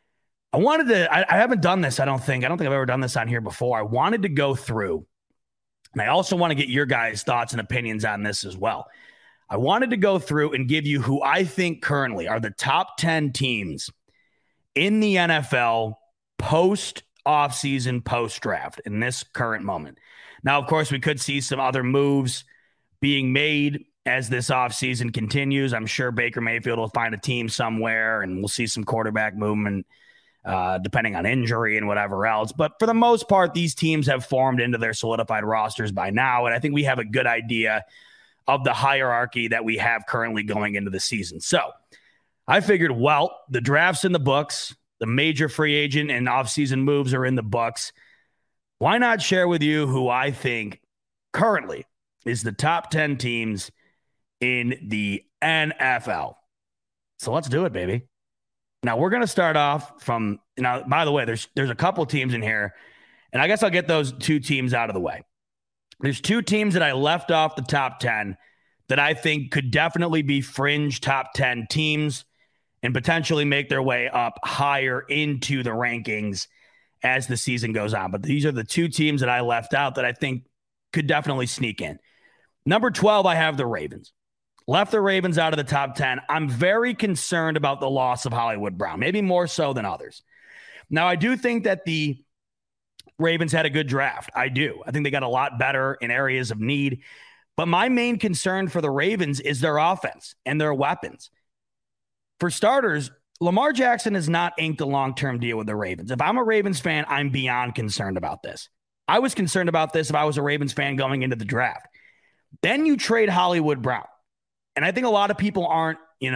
I haven't done this, I don't think I've ever done this on here before. I wanted to go through, and I also want to get your guys' thoughts and opinions on this as well. I wanted to go through and give you who I think currently are the top 10 teams in the NFL post-offseason, post-draft in this current moment. Now, of course, we could see some other moves being made as this offseason continues. I'm sure Baker Mayfield will find a team somewhere, and we'll see some quarterback movement depending on injury and whatever else. But for the most part, these teams have formed into their solidified rosters by now, and I think we have a good idea of the hierarchy that we have currently going into the season. So I figured, well, the draft's in the books, the major free agent and offseason moves are in the books. Why not share with you who I think currently is the top 10 teams in the NFL? So let's do it, baby. Now we're going to start off from, by the way, there's a couple teams in here, and I guess I'll get those 2 teams out of the way. There's 2 teams that I left off the top 10 that I think could definitely be fringe top 10 teams and potentially make their way up higher into the rankings as the season goes on. But these are the 2 teams that I left out that I think could definitely sneak in. Number 12, I have the Ravens. Left the Ravens out of the top 10. I'm very concerned about the loss of Hollywood Brown, maybe more so than others. Now, I do think that the Ravens had a good draft. I do. I think they got a lot better in areas of need. But my main concern for the Ravens is their offense and their weapons. For starters, Lamar Jackson has not inked a long-term deal with the Ravens. If I'm a Ravens fan, I'm beyond concerned about this. I was concerned about this if I was a Ravens fan going into the draft. Then you trade Hollywood Brown. And I think a lot of people aren't,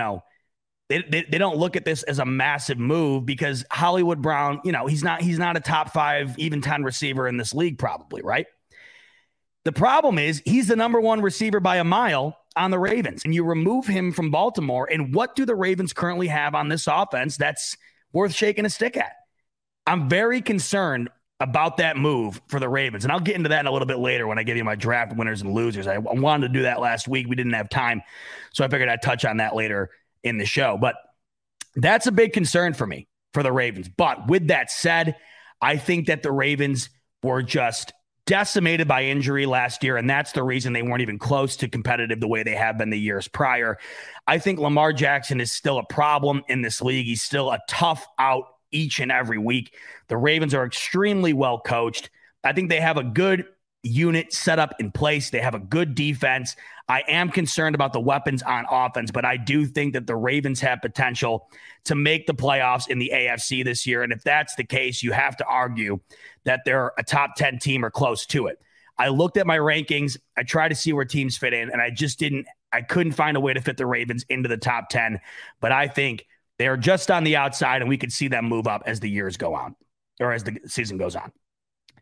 they don't look at this as a massive move because Hollywood Brown, he's not a top 5, even 10 receiver in this league probably, right? The problem is he's the number 1 receiver by a mile on the Ravens, and you remove him from Baltimore, and what do the Ravens currently have on this offense that's worth shaking a stick at? I'm very concerned about that move for the Ravens, and I'll get into that in a little bit later when I give you my draft winners and losers. I wanted to do that last week. We didn't have time, so I figured I'd touch on that later in the show. But that's a big concern for me, for the Ravens. But with that said, I think that the Ravens were just decimated by injury last year, and that's the reason they weren't even close to competitive the way they have been the years prior. I think Lamar Jackson is still a problem in this league. He's still a tough out each and every week. The Ravens are extremely well coached. I think they have a good unit set up in place. They have a good defense. I am concerned about the weapons on offense, but I do think that the Ravens have potential to make the playoffs in the AFC this year. And if that's the case, you have to argue that they're a top 10 team or close to it. I looked at my rankings. I tried to see where teams fit in, and I couldn't find a way to fit the Ravens into the top 10, but I think they're just on the outside, and we could see them move up as the years go on, or as the season goes on.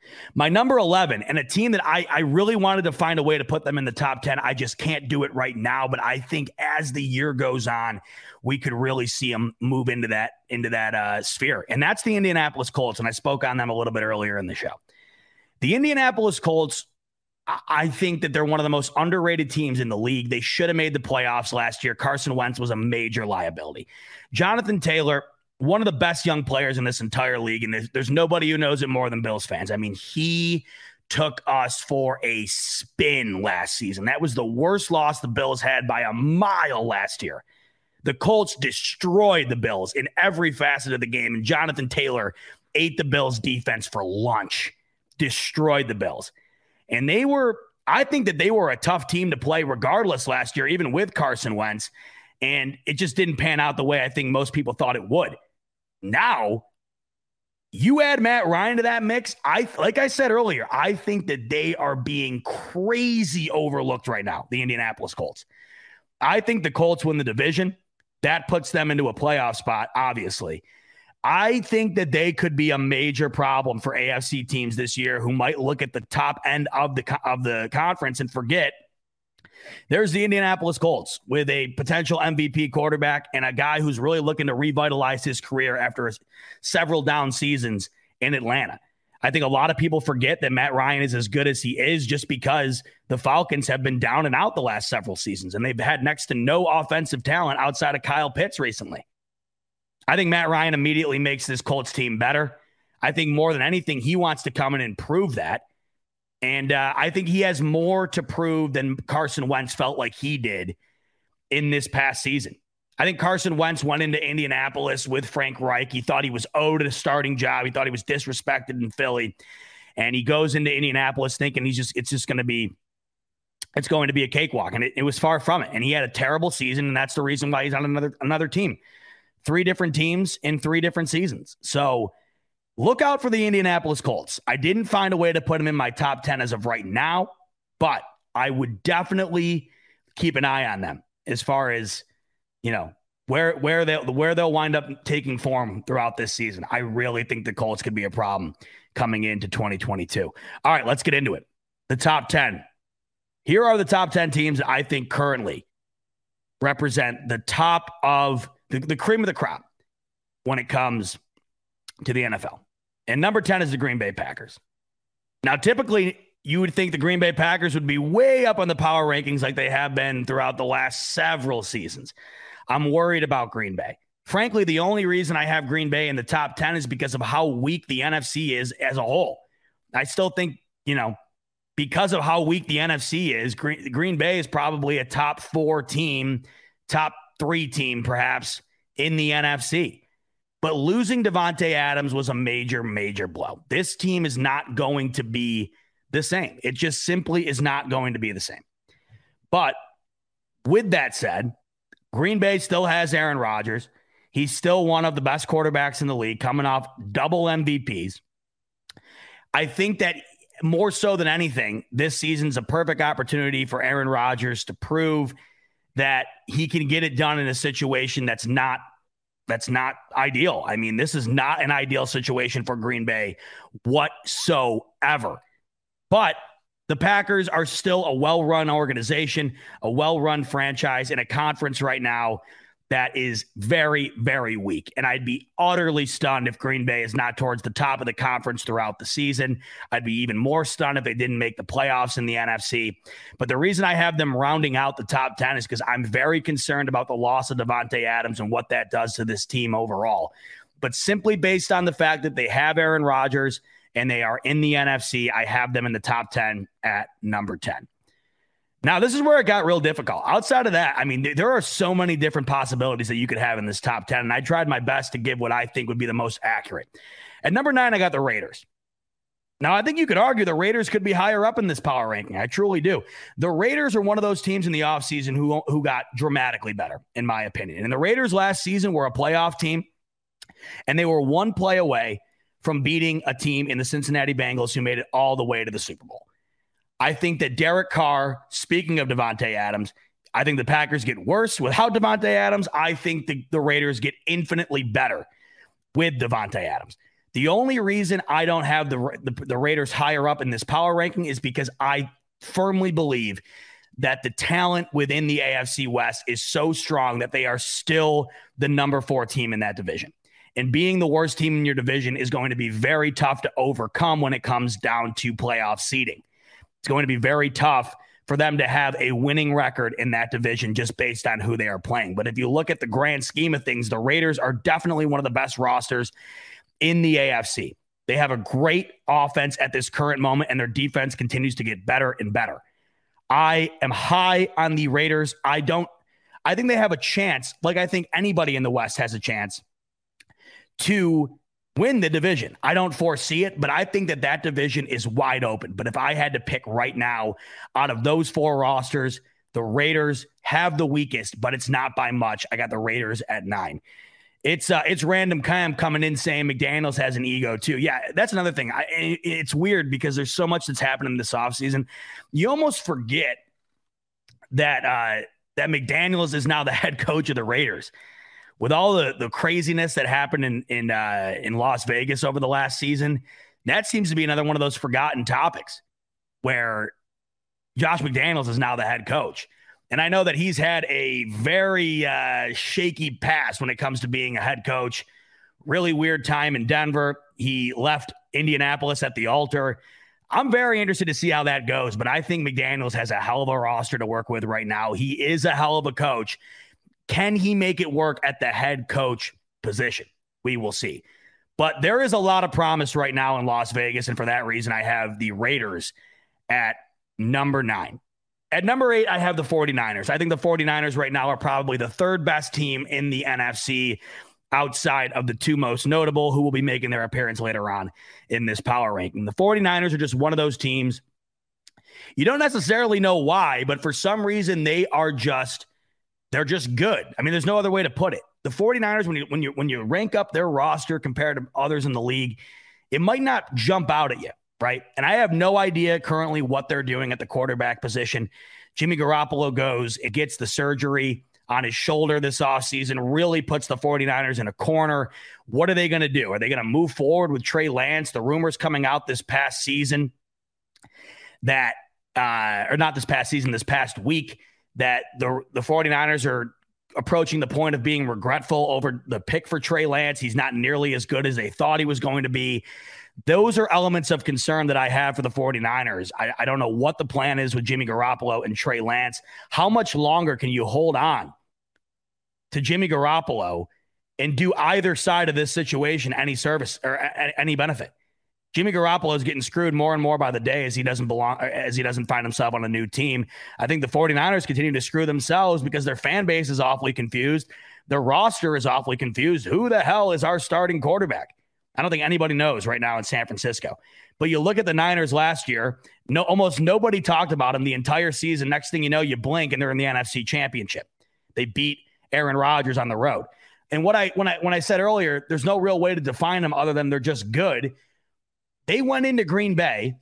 My number 11, and a team that I really wanted to find a way to put them in the top 10. I just can't do it right now, but I think as the year goes on, we could really see them move into that sphere. And that's the Indianapolis Colts, and I spoke on them a little bit earlier in the show. The Indianapolis Colts, I think that they're one of the most underrated teams in the league. They should have made the playoffs last year. Carson Wentz was a major liability. Jonathan Taylor, one of the best young players in this entire league, and there's nobody who knows it more than Bills fans. I mean, he took us for a spin last season. That was the worst loss the Bills had by a mile last year. The Colts destroyed the Bills in every facet of the game, and Jonathan Taylor ate the Bills' defense for lunch, destroyed the Bills. And I think that they were a tough team to play regardless last year, even with Carson Wentz, and it just didn't pan out the way I think most people thought it would. Now, you add Matt Ryan to that mix. Like I said earlier, I think that they are being crazy overlooked right now, the Indianapolis Colts. I think the Colts win the division. That puts them into a playoff spot, obviously. I think that they could be a major problem for AFC teams this year who might look at the top end of the conference and forget there's the Indianapolis Colts with a potential MVP quarterback and a guy who's really looking to revitalize his career after several down seasons in Atlanta. I think a lot of people forget that Matt Ryan is as good as he is just because the Falcons have been down and out the last several seasons, and they've had next to no offensive talent outside of Kyle Pitts recently. I think Matt Ryan immediately makes this Colts team better. I think more than anything, he wants to come in and prove that. And I think he has more to prove than Carson Wentz felt like he did in this past season. I think Carson Wentz went into Indianapolis with Frank Reich. He thought he was owed a starting job. He thought he was disrespected in Philly. And he goes into Indianapolis thinking it's going to be a cakewalk. And it was far from it. And he had a terrible season. And that's the reason why he's on another team. 3 different teams in 3 different seasons. So look out for the Indianapolis Colts. I didn't find a way to put them in my top 10 as of right now, but I would definitely keep an eye on them as far as, where they'll wind up taking form throughout this season. I really think the Colts could be a problem coming into 2022. All right, let's get into it. The top 10. Here are the top 10 teams that I think currently represent the top of the cream of the crop when it comes to the NFL. And number 10 is the Green Bay Packers. Now, typically, you would think the Green Bay Packers would be way up on the power rankings like they have been throughout the last several seasons. I'm worried about Green Bay. Frankly, the only reason I have Green Bay in the top 10 is because of how weak the NFC is as a whole. I still think, because of how weak the NFC is, Green Bay is probably a top 4 team, top 3 team perhaps in the NFC. But losing Davante Adams was a major, major blow. This team is not going to be the same. It just simply is not going to be the same. But with that said, Green Bay still has Aaron Rodgers. He's still one of the best quarterbacks in the league, coming off double MVPs. I think that more so than anything, this season's a perfect opportunity for Aaron Rodgers to prove that he can get it done in a situation that's not ideal. I mean, this is not an ideal situation for Green Bay whatsoever. But the Packers are still a well-run organization, a well-run franchise in a conference right now that is very, very weak. And I'd be utterly stunned if Green Bay is not towards the top of the conference throughout the season. I'd be even more stunned if they didn't make the playoffs in the NFC. But the reason I have them rounding out the top 10 is because I'm very concerned about the loss of Davante Adams and what that does to this team overall. But simply based on the fact that they have Aaron Rodgers and they are in the NFC, I have them in the top 10 at number 10. Now, this is where it got real difficult. Outside of that, I mean, there are so many different possibilities that you could have in this top 10, and I tried my best to give what I think would be the most accurate. At number 9, I got the Raiders. Now, I think you could argue the Raiders could be higher up in this power ranking. I truly do. The Raiders are one of those teams in the offseason who got dramatically better, in my opinion. And the Raiders last season were a playoff team, and they were one play away from beating a team in the Cincinnati Bengals who made it all the way to the Super Bowl. I think that Derek Carr, speaking of Davante Adams, I think the Packers get worse without Davante Adams. I think the Raiders get infinitely better with Davante Adams. The only reason I don't have the Raiders higher up in this power ranking is because I firmly believe that the talent within the AFC West is so strong that they are still the number 4 team in that division. And being the worst team in your division is going to be very tough to overcome when it comes down to playoff seeding. It's going to be very tough for them to have a winning record in that division just based on who they are playing. But if you look at the grand scheme of things, the Raiders are definitely one of the best rosters in the AFC. They have a great offense at this current moment, and their defense continues to get better and better. I am high on the Raiders. I think they have a chance, like I think anybody in the West has a chance to win the division. I don't foresee it, but I think that division is wide open. But if I had to pick right now out of those 4 rosters, the Raiders have the weakest, but it's not by much. I got the Raiders at 9. It's random Cam coming in saying McDaniels has an ego too. Yeah, that's another thing. It's weird because there's so much that's happening this offseason. You almost forget that McDaniels is now the head coach of the Raiders. With all the craziness that happened in Las Vegas over the last season, that seems to be another one of those forgotten topics where Josh McDaniels is now the head coach. And I know that he's had a very shaky past when it comes to being a head coach. Really weird time in Denver. He left Indianapolis at the altar. I'm very interested to see how that goes, but I think McDaniels has a hell of a roster to work with right now. He is a hell of a coach. Can he make it work at the head coach position? We will see. But there is a lot of promise right now in Las Vegas, and for that reason, I have the Raiders at number 9. At number 8, I have the 49ers. I think the 49ers right now are probably the 3rd best team in the NFC outside of the 2 most notable who will be making their appearance later on in this power ranking. The 49ers are just one of those teams. You don't necessarily know why, but for some reason they're just good. I mean, there's no other way to put it. The 49ers, when you rank up their roster compared to others in the league, it might not jump out at you. Right. And I have no idea currently what they're doing at the quarterback position. Jimmy Garoppolo gets the surgery on his shoulder this offseason, really puts the 49ers in a corner. What are they going to do? Are they going to move forward with Trey Lance? The rumors coming out this past season that, or not this past season, this past week, that the 49ers are approaching the point of being regretful over the pick for Trey Lance. He's not nearly as good as they thought he was going to be. Those are elements of concern that I have for the 49ers. I don't know what the plan is with Jimmy Garoppolo and Trey Lance. How much longer can you hold on to Jimmy Garoppolo and do either side of this situation any service or any benefit? Jimmy Garoppolo is getting screwed more and more by the day as he doesn't find himself on a new team. I think the 49ers continue to screw themselves because their fan base is awfully confused. Their roster is awfully confused. Who the hell is our starting quarterback? I don't think anybody knows right now in San Francisco. But you look at the Niners last year, almost nobody talked about them the entire season. Next thing you know, you blink and they're in the NFC Championship. They beat Aaron Rodgers on the road. And when I said earlier, there's no real way to define them other than they're just good. They went into Green Bay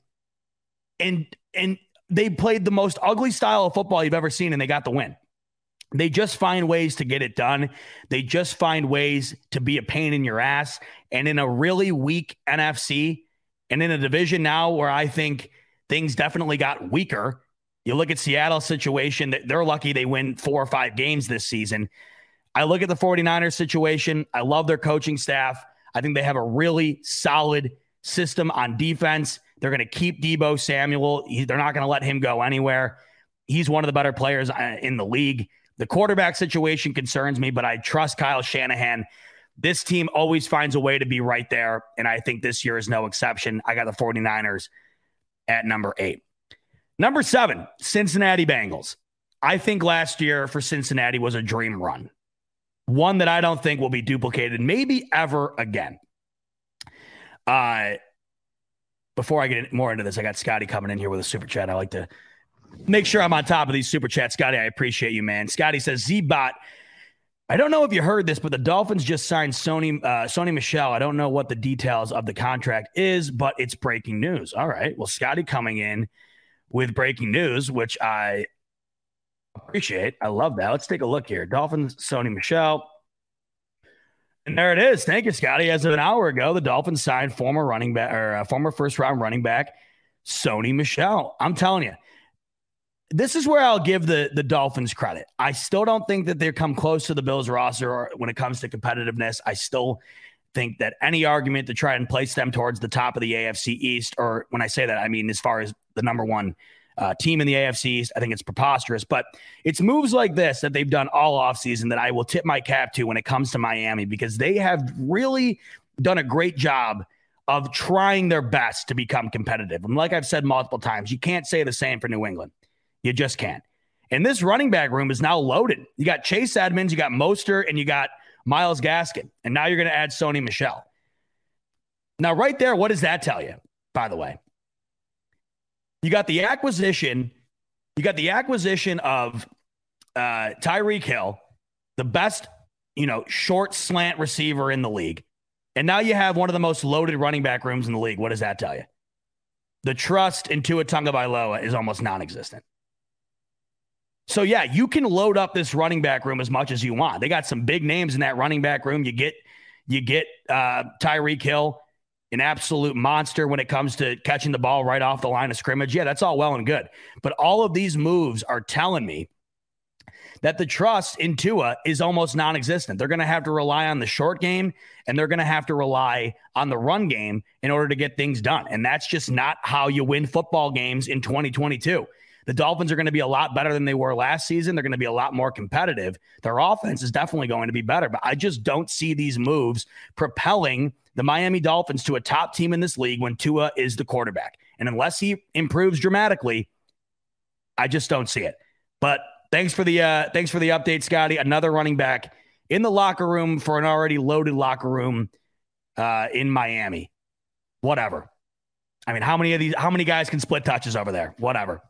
and they played the most ugly style of football you've ever seen, and they got the win. They just find ways to get it done. They just find ways to be a pain in your ass. And in a really weak NFC and in a division now where I think things definitely got weaker, you look at Seattle's situation, they're lucky they win 4 or 5 games this season. I look at the 49ers situation. I love their coaching staff. I think they have a really solid system on defense. They're going to keep Deebo Samuel. They're not going to let him go anywhere. He's one of the better players in the league. The quarterback situation concerns me, but I trust Kyle Shanahan. This team always finds a way to be right there, and I think this year is no exception. I got the 49ers at number 8. Number 7, Cincinnati Bengals. I think last year for Cincinnati was a dream run, one that I don't think will be duplicated maybe ever again. Before I get more into this, I got Scotty coming in here with a super chat. I like to make sure I'm on top of these super chats. Scotty, I appreciate you, man. Scotty says, Z-Bot, I don't know if you heard this, but the Dolphins just signed Sony Michel. I don't know what the details of the contract is, but it's breaking news. All right. Well, Scotty coming in with breaking news, which I appreciate. I love that. Let's take a look here. Dolphins, Sony Michel. And there it is. Thank you, Scotty. As of an hour ago, the Dolphins signed former first round running back, Sony Michel. I'm telling you, this is where I'll give the Dolphins credit. I still don't think that they come close to the Bills roster when it comes to competitiveness. I still think that any argument to try and place them towards the top of the AFC East, or when I say that, I mean as far as the number one team in the AFC East, I think it's preposterous. But it's moves like this that they've done all offseason that I will tip my cap to when it comes to Miami, because they have really done a great job of trying their best to become competitive. And like I've said multiple times, you can't say the same for New England. You just can't. And this running back room is now loaded. You got Chase Edmonds, you got Mostert, and you got Myles Gaskin. And now you're going to add Sony Michel. Now, right there, what does that tell you, by the way? You got the acquisition of Tyreek Hill, the best, short slant receiver in the league. And now you have one of the most loaded running back rooms in the league. What does that tell you? The trust in Tua Tagovailoa is almost non-existent. So, yeah, you can load up this running back room as much as you want. They got some big names in that running back room. You get Tyreek Hill, an absolute monster when it comes to catching the ball right off the line of scrimmage. Yeah, that's all well and good. But all of these moves are telling me that the trust in Tua is almost non-existent. They're going to have to rely on the short game, and they're going to have to rely on the run game in order to get things done. And that's just not how you win football games in 2022. The Dolphins are going to be a lot better than they were last season. They're going to be a lot more competitive. Their offense is definitely going to be better, but I just don't see these moves propelling the Miami Dolphins to a top team in this league when Tua is the quarterback. And unless he improves dramatically, I just don't see it. But thanks for the update, Scotty. Another running back in the locker room for an already loaded locker room in Miami. Whatever. I mean, how many guys can split touches over there? Whatever.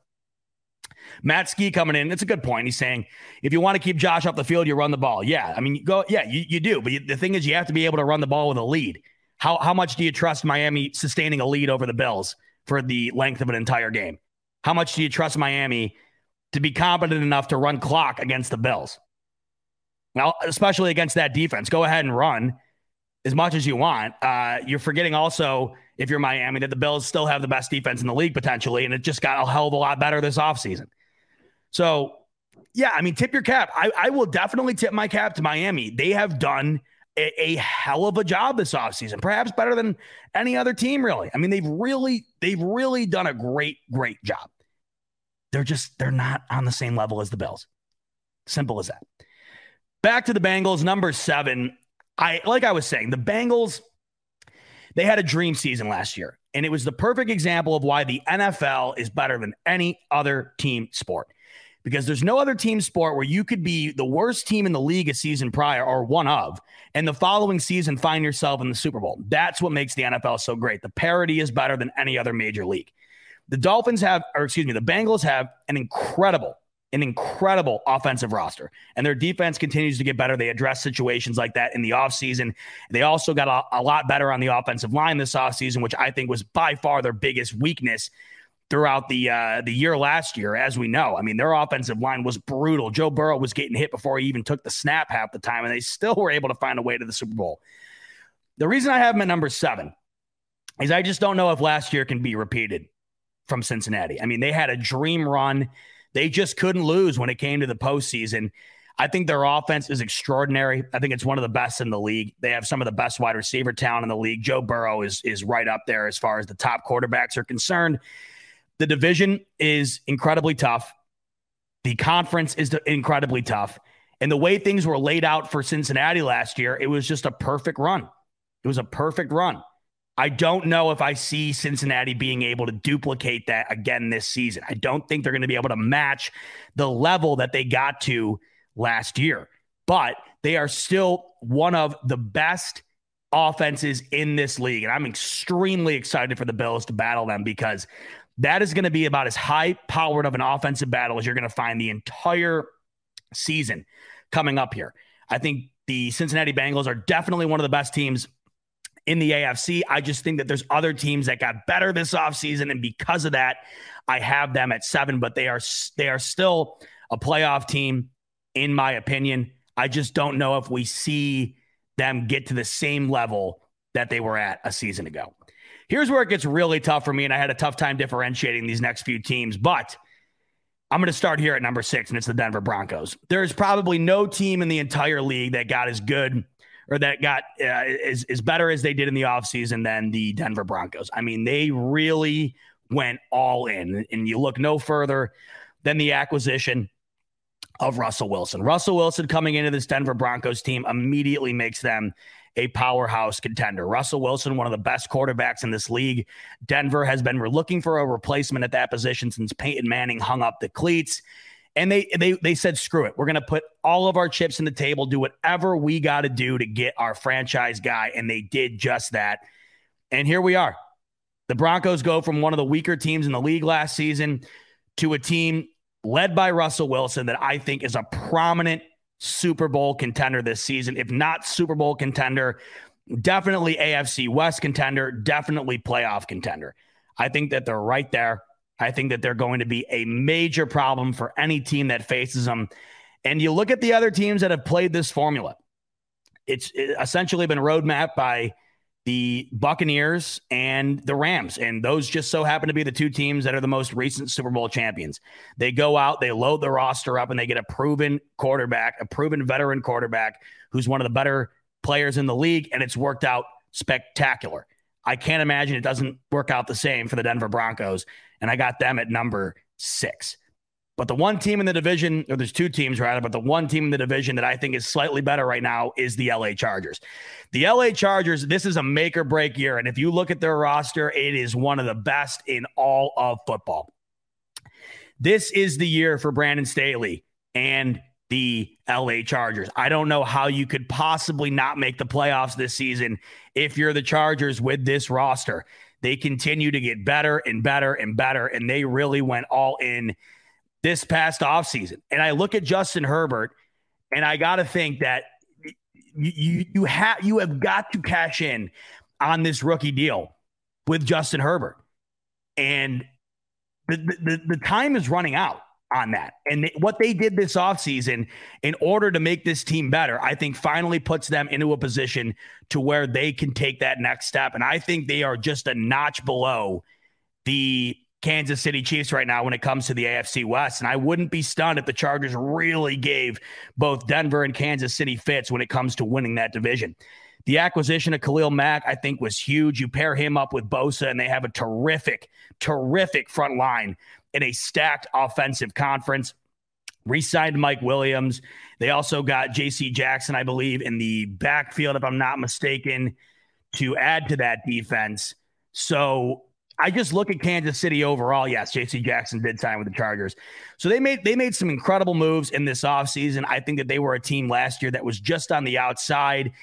Matt Ski coming in. It's a good point. He's saying, if you want to keep Josh off the field, you run the ball. Yeah. I mean, you do. But the thing is, you have to be able to run the ball with a lead. How much do you trust Miami sustaining a lead over the Bills for the length of an entire game? How much do you trust Miami to be competent enough to run clock against the Bills? Well, especially against that defense. Go ahead and run as much as you want. You're forgetting also, if you're Miami, that the Bills still have the best defense in the league potentially, and it just got a hell of a lot better this offseason. So, yeah, I mean, tip your cap. I will definitely tip my cap to Miami. They have done a hell of a job this offseason, perhaps better than any other team, really. I mean, they've really done a great job. They're not on the same level as the Bills. Simple as that. Back to the Bengals, number 7. Like I was saying, the Bengals, they had a dream season last year, and it was the perfect example of why the NFL is better than any other team sport. Because there's no other team sport where you could be the worst team in the league a season prior, or one of, and the following season find yourself in the Super Bowl. That's what makes the NFL so great. The parity is better than any other major league. The Bengals have an incredible offensive roster, and their defense continues to get better. They address situations like that in the offseason. They also got a lot better on the offensive line this offseason, which I think was by far their biggest weakness throughout the year last year, as we know. I mean, their offensive line was brutal. Joe Burrow was getting hit before he even took the snap half the time, and they still were able to find a way to the Super Bowl. The reason I have them at number 7 is I just don't know if last year can be repeated from Cincinnati. I mean, they had a dream run. They just couldn't lose when it came to the postseason. I think their offense is extraordinary. I think it's one of the best in the league. They have some of the best wide receiver talent in the league. Joe Burrow is right up there as far as the top quarterbacks are concerned. The division is incredibly tough. The conference is incredibly tough. And the way things were laid out for Cincinnati last year, it was just a perfect run. It was a perfect run. I don't know if I see Cincinnati being able to duplicate that again this season. I don't think they're going to be able to match the level that they got to last year. But they are still one of the best offenses in this league. And I'm extremely excited for the Bills to battle them, because that is going to be about as high-powered of an offensive battle as you're going to find the entire season coming up here. I think the Cincinnati Bengals are definitely one of the best teams in the AFC. I just think that there's other teams that got better this offseason, and because of that, I have them at 7, but they are still a playoff team, in my opinion. I just don't know if we see them get to the same level that they were at a season ago. Here's where it gets really tough for me, and I had a tough time differentiating these next few teams, but I'm going to start here at number 6, and it's the Denver Broncos. There's probably no team in the entire league that got as good or that got as better as they did in the offseason than the Denver Broncos. I mean, they really went all in, and you look no further than the acquisition of Russell Wilson. Russell Wilson coming into this Denver Broncos team immediately makes them a powerhouse contender. Russell Wilson, one of the best quarterbacks in this league. Denver has been looking for a replacement at that position since Peyton Manning hung up the cleats. And they said, screw it. We're going to put all of our chips in the table, do whatever we got to do to get our franchise guy. And they did just that. And here we are. The Broncos go from one of the weaker teams in the league last season to a team led by Russell Wilson that I think is a prominent Super Bowl contender this season. If not Super Bowl contender, definitely AFC West contender, definitely playoff contender. I think that they're right there. I think that they're going to be a major problem for any team that faces them. And you look at the other teams that have played this formula. It's essentially been roadmapped by the Buccaneers and the Rams. And those just so happen to be the two teams that are the most recent Super Bowl champions. They go out, they load the roster up, and they get a proven quarterback, a proven veteran quarterback who's one of the better players in the league, and it's worked out spectacular. I can't imagine it doesn't work out the same for the Denver Broncos, and I got them at number 6. But the one team in the division, or there's two teams rather, but the one team in the division that I think is slightly better right now is the LA Chargers. The LA Chargers, this is a make or break year. And if you look at their roster, it is one of the best in all of football. This is the year for Brandon Staley and the LA Chargers. I don't know how you could possibly not make the playoffs this season if you're the Chargers with this roster. They continue to get better and better and better, and they really went all in this past offseason. And I look at Justin Herbert, and I got to think that you have got to cash in on this rookie deal with Justin Herbert. And the time is running out on that. And what they did this offseason in order to make this team better, I think finally puts them into a position to where they can take that next step. And I think they are just a notch below the Kansas City Chiefs right now when it comes to the AFC West. And I wouldn't be stunned if the Chargers really gave both Denver and Kansas City fits when it comes to winning that division. The acquisition of Khalil Mack, I think, was huge. You pair him up with Bosa, and they have a terrific front line in a stacked offensive conference. Re-signed Mike Williams. They also got J.C. Jackson, I believe, in the backfield, if I'm not mistaken, to add to that defense. So I just look at Kansas City overall. Yes, J.C. Jackson did sign with the Chargers. So they made some incredible moves in this offseason. I think that they were a team last year that was just on the outside.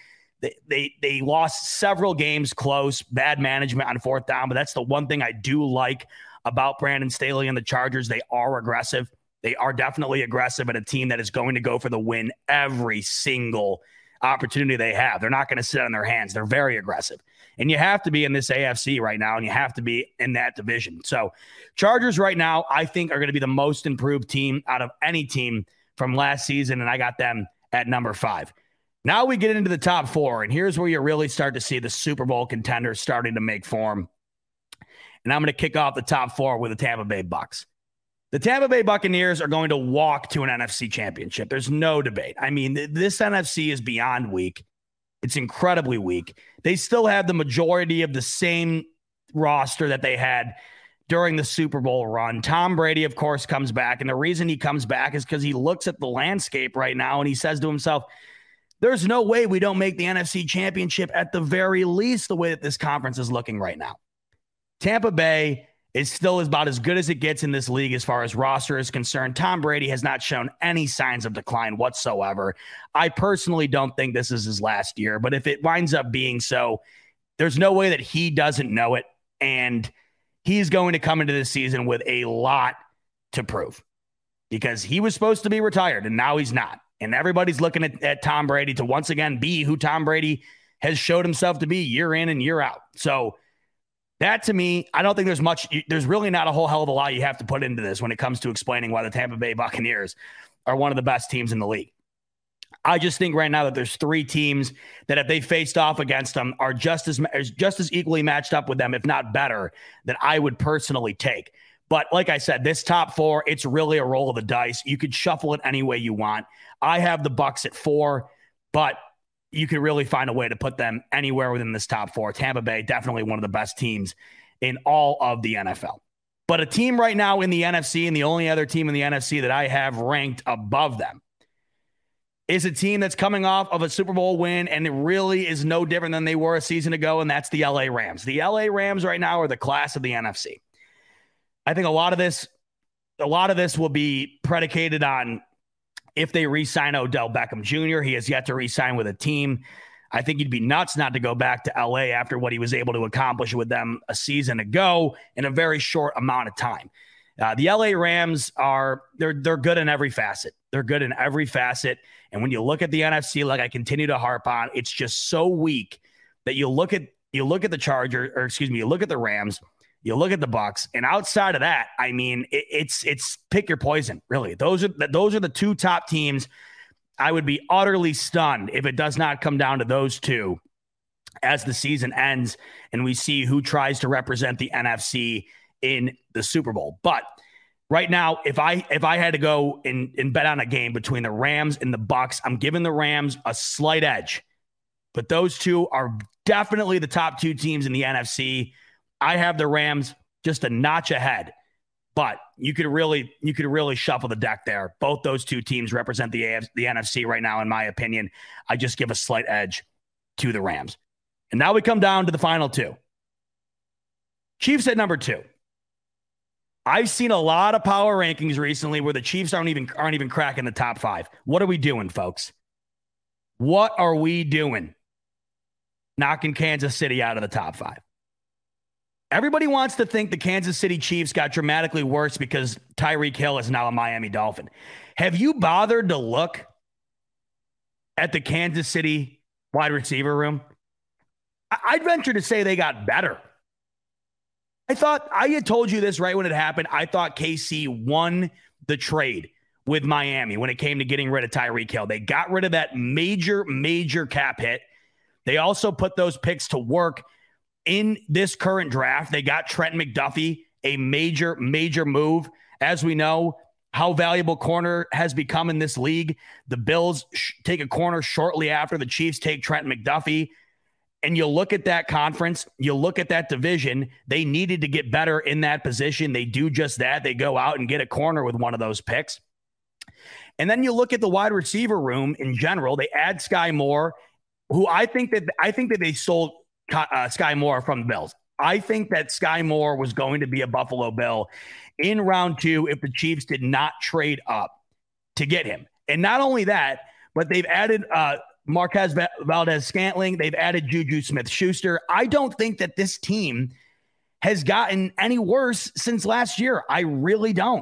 They lost several games close, bad management on fourth down, but that's the one thing I do like about Brandon Staley and the Chargers. They are aggressive. They are definitely aggressive at a team that is going to go for the win every single opportunity they have. They're not going to sit on their hands. They're very aggressive. And you have to be in this AFC right now, and you have to be in that division. So Chargers right now, I think, are going to be the most improved team out of any team from last season, and I got them at number 5. Now we get into the top 4, and here's where you really start to see the Super Bowl contenders starting to make form. And I'm going to kick off the top 4 with the Tampa Bay Bucs. The Tampa Bay Buccaneers are going to walk to an NFC championship. There's no debate. I mean, this NFC is beyond weak. It's incredibly weak. They still have the majority of the same roster that they had during the Super Bowl run. Tom Brady, of course, comes back. And the reason he comes back is because he looks at the landscape right now and he says to himself, there's no way we don't make the NFC championship at the very least the way that this conference is looking right now. Tampa Bay is still about as good as it gets in this league as far as roster is concerned. Tom Brady has not shown any signs of decline whatsoever. I personally don't think this is his last year, but if it winds up being so, there's no way that he doesn't know it, and he's going to come into this season with a lot to prove because he was supposed to be retired, and now he's not. And everybody's looking at Tom Brady to once again be who Tom Brady has showed himself to be year in and year out. So that, to me, I don't think there's really not a whole hell of a lot you have to put into this when it comes to explaining why the Tampa Bay Buccaneers are one of the best teams in the league. I just think right now that there's three teams that if they faced off against them are just as equally matched up with them, if not better, that I would personally take. But like I said, this top four, it's really a roll of the dice. You could shuffle it any way you want. I have the Bucs at 4, but you could really find a way to put them anywhere within this top 4. Tampa Bay, definitely one of the best teams in all of the NFL. But a team right now in the NFC, and the only other team in the NFC that I have ranked above them, is a team that's coming off of a Super Bowl win, and it really is no different than they were a season ago, and that's the LA Rams. The LA Rams right now are the class of the NFC. I think a lot of this will be predicated on if they re-sign Odell Beckham Jr. He has yet to re-sign with a team. I think you'd be nuts not to go back to LA after what he was able to accomplish with them a season ago in a very short amount of time. The LA Rams they're good in every facet. They're good in every facet. And when you look at the NFC, like I continue to harp on, it's just so weak that you look at the Chargers, or excuse me, you look at the Rams, you look at the Bucs, and outside of that, I mean, it's pick your poison, really. Those are the two top teams. I would be utterly stunned if it does not come down to those two as the season ends and we see who tries to represent the NFC in the Super Bowl. But right now, if I had to go and bet on a game between the Rams and the Bucs, I'm giving the Rams a slight edge. But those two are definitely the top two teams in the NFC. I have the Rams just a notch ahead. But you could really shuffle the deck there. Both those two teams represent the NFC right now, in my opinion. I just give a slight edge to the Rams. And now we come down to the final two. Chiefs at number 2. I've seen a lot of power rankings recently where the Chiefs aren't even cracking the top 5. What are we doing, folks? What are we doing? Knocking Kansas City out of the top 5. Everybody wants to think the Kansas City Chiefs got dramatically worse because Tyreek Hill is now a Miami Dolphin. Have you bothered to look at the Kansas City wide receiver room? I'd venture to say they got better. I had told you this right when it happened. I thought KC won the trade with Miami when it came to getting rid of Tyreek Hill. They got rid of that major cap hit. They also put those picks to work in this current draft. They got Trent McDuffie, a major move. As we know, how valuable corner has become in this league. The Bills take a corner shortly after the Chiefs take Trent McDuffie. And you look at that conference, you look at that division, they needed to get better in that position. They do just that. They go out and get a corner with one of those picks. And then you look at the wide receiver room in general. They add Sky Moore, who I think that they sold Sky Moore from the Bills. I think that Sky Moore was going to be a Buffalo Bill in round 2 if the Chiefs did not trade up to get him. And not only that, but they've added Marquez Valdez-Scantling. They've added Juju Smith-Schuster. I don't think that this team has gotten any worse since last year. I really don't.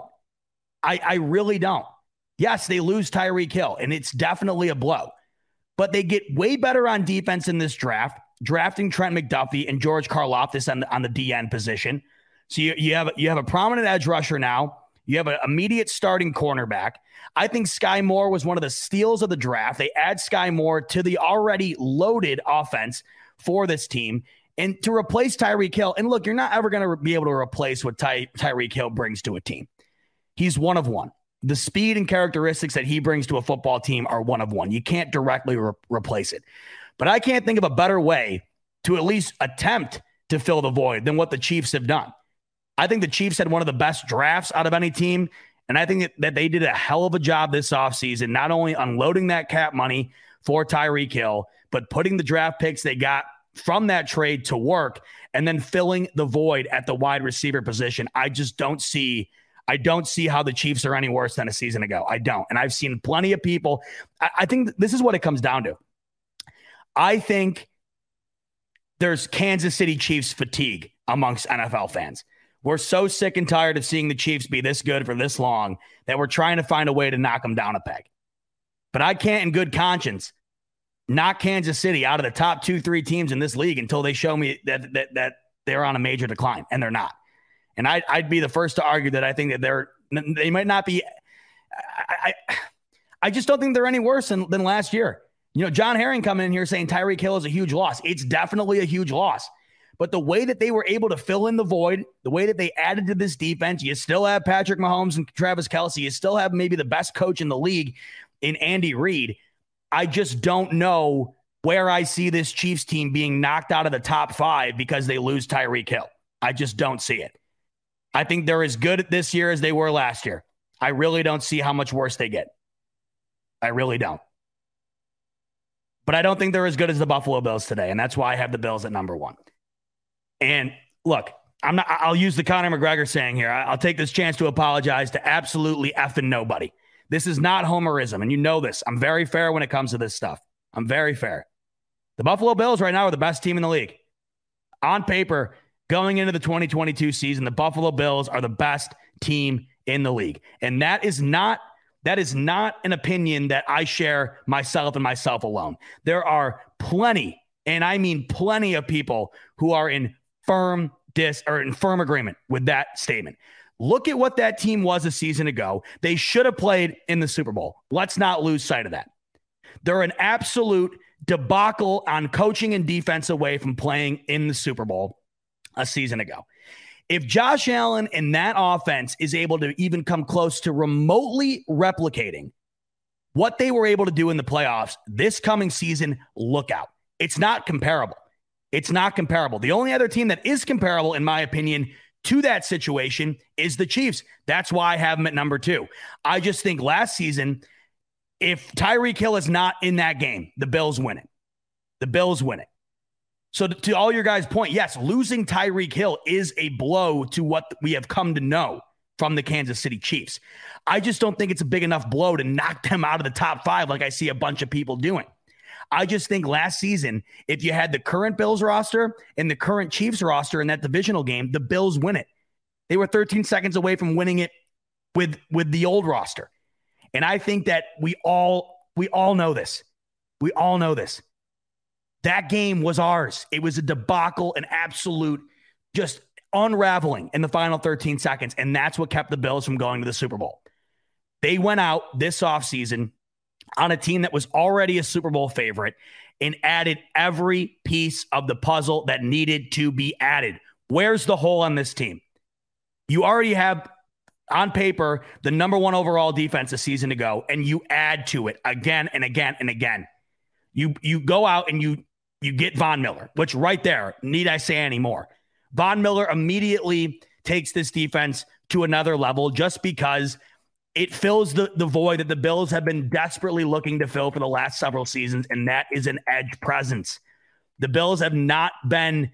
I really don't. Yes, they lose Tyreek Hill, and it's definitely a blow. But they get way better on defense in this draft, drafting Trent McDuffie and George Karlaftis on the DN position. So you have a prominent edge rusher now. You have an immediate starting cornerback. I think Sky Moore was one of the steals of the draft. They add Sky Moore to the already loaded offense for this team. And to replace Tyreek Hill, and look, you're not ever going to be able to replace what Tyreek Hill brings to a team. He's one of one. The speed and characteristics that he brings to a football team are one of one. You can't directly replace it. But I can't think of a better way to at least attempt to fill the void than what the Chiefs have done. I think the Chiefs had one of the best drafts out of any team, and I think that they did a hell of a job this offseason, not only unloading that cap money for Tyreek Hill, but putting the draft picks they got from that trade to work and then filling the void at the wide receiver position. I don't see how the Chiefs are any worse than a season ago. I don't. And I've seen plenty of people. I think this is what it comes down to. I think there's Kansas City Chiefs fatigue amongst NFL fans. We're so sick and tired of seeing the Chiefs be this good for this long that we're trying to find a way to knock them down a peg. But I can't in good conscience knock Kansas City out of the top 2-3 teams in this league until they show me that they're on a major decline, and they're not. And I'd be the first to argue that I think that they might not be. I just don't think they're any worse than last year. John Herring coming in here saying Tyreek Hill is a huge loss. It's definitely a huge loss. But the way that they were able to fill in the void, the way that they added to this defense, you still have Patrick Mahomes and Travis Kelce. You still have maybe the best coach in the league in Andy Reid. I just don't know where I see this Chiefs team being knocked out of the top 5 because they lose Tyreek Hill. I just don't see it. I think they're as good this year as they were last year. I really don't see how much worse they get. I really don't. But I don't think they're as good as the Buffalo Bills today, and that's why I have the Bills at number 1. And look, I'll use the Conor McGregor saying here. I'll take this chance to apologize to absolutely effing nobody. This is not homerism, and you know this. I'm very fair when it comes to this stuff. I'm very fair. The Buffalo Bills right now are the best team in the league. On paper, going into the 2022 season, the Buffalo Bills are the best team in the league. And that is not an opinion that I share myself and myself alone. There are plenty, and I mean plenty of people who are in firm agreement with that statement. Look at what that team was a season ago. They should have played in the Super Bowl. Let's not lose sight of that. They're an absolute debacle on coaching and defense away from playing in the Super Bowl a season ago. If Josh Allen and that offense is able to even come close to remotely replicating what they were able to do in the playoffs this coming season, look out. It's not comparable. It's not comparable. The only other team that is comparable, in my opinion, to that situation is the Chiefs. That's why I have them at number 2. I just think last season, if Tyreek Hill is not in that game, the Bills win it. The Bills win it. So to all your guys' point, yes, losing Tyreek Hill is a blow to what we have come to know from the Kansas City Chiefs. I just don't think it's a big enough blow to knock them out of the top 5 like I see a bunch of people doing. I just think last season, if you had the current Bills roster and the current Chiefs roster in that divisional game, the Bills win it. They were 13 seconds away from winning it with the old roster. And I think that we all know this. We all know this. That game was ours. It was a debacle, an absolute just unraveling in the final 13 seconds. And that's what kept the Bills from going to the Super Bowl. They went out this offseason on a team that was already a Super Bowl favorite and added every piece of the puzzle that needed to be added. Where's the hole on this team? You already have, on paper, the number 1 overall defense a season ago, and you add to it again and again and again. You go out and you get Von Miller, which right there, need I say any more? Von Miller immediately takes this defense to another level just because it fills the void that the Bills have been desperately looking to fill for the last several seasons, and that is an edge presence. The Bills have not been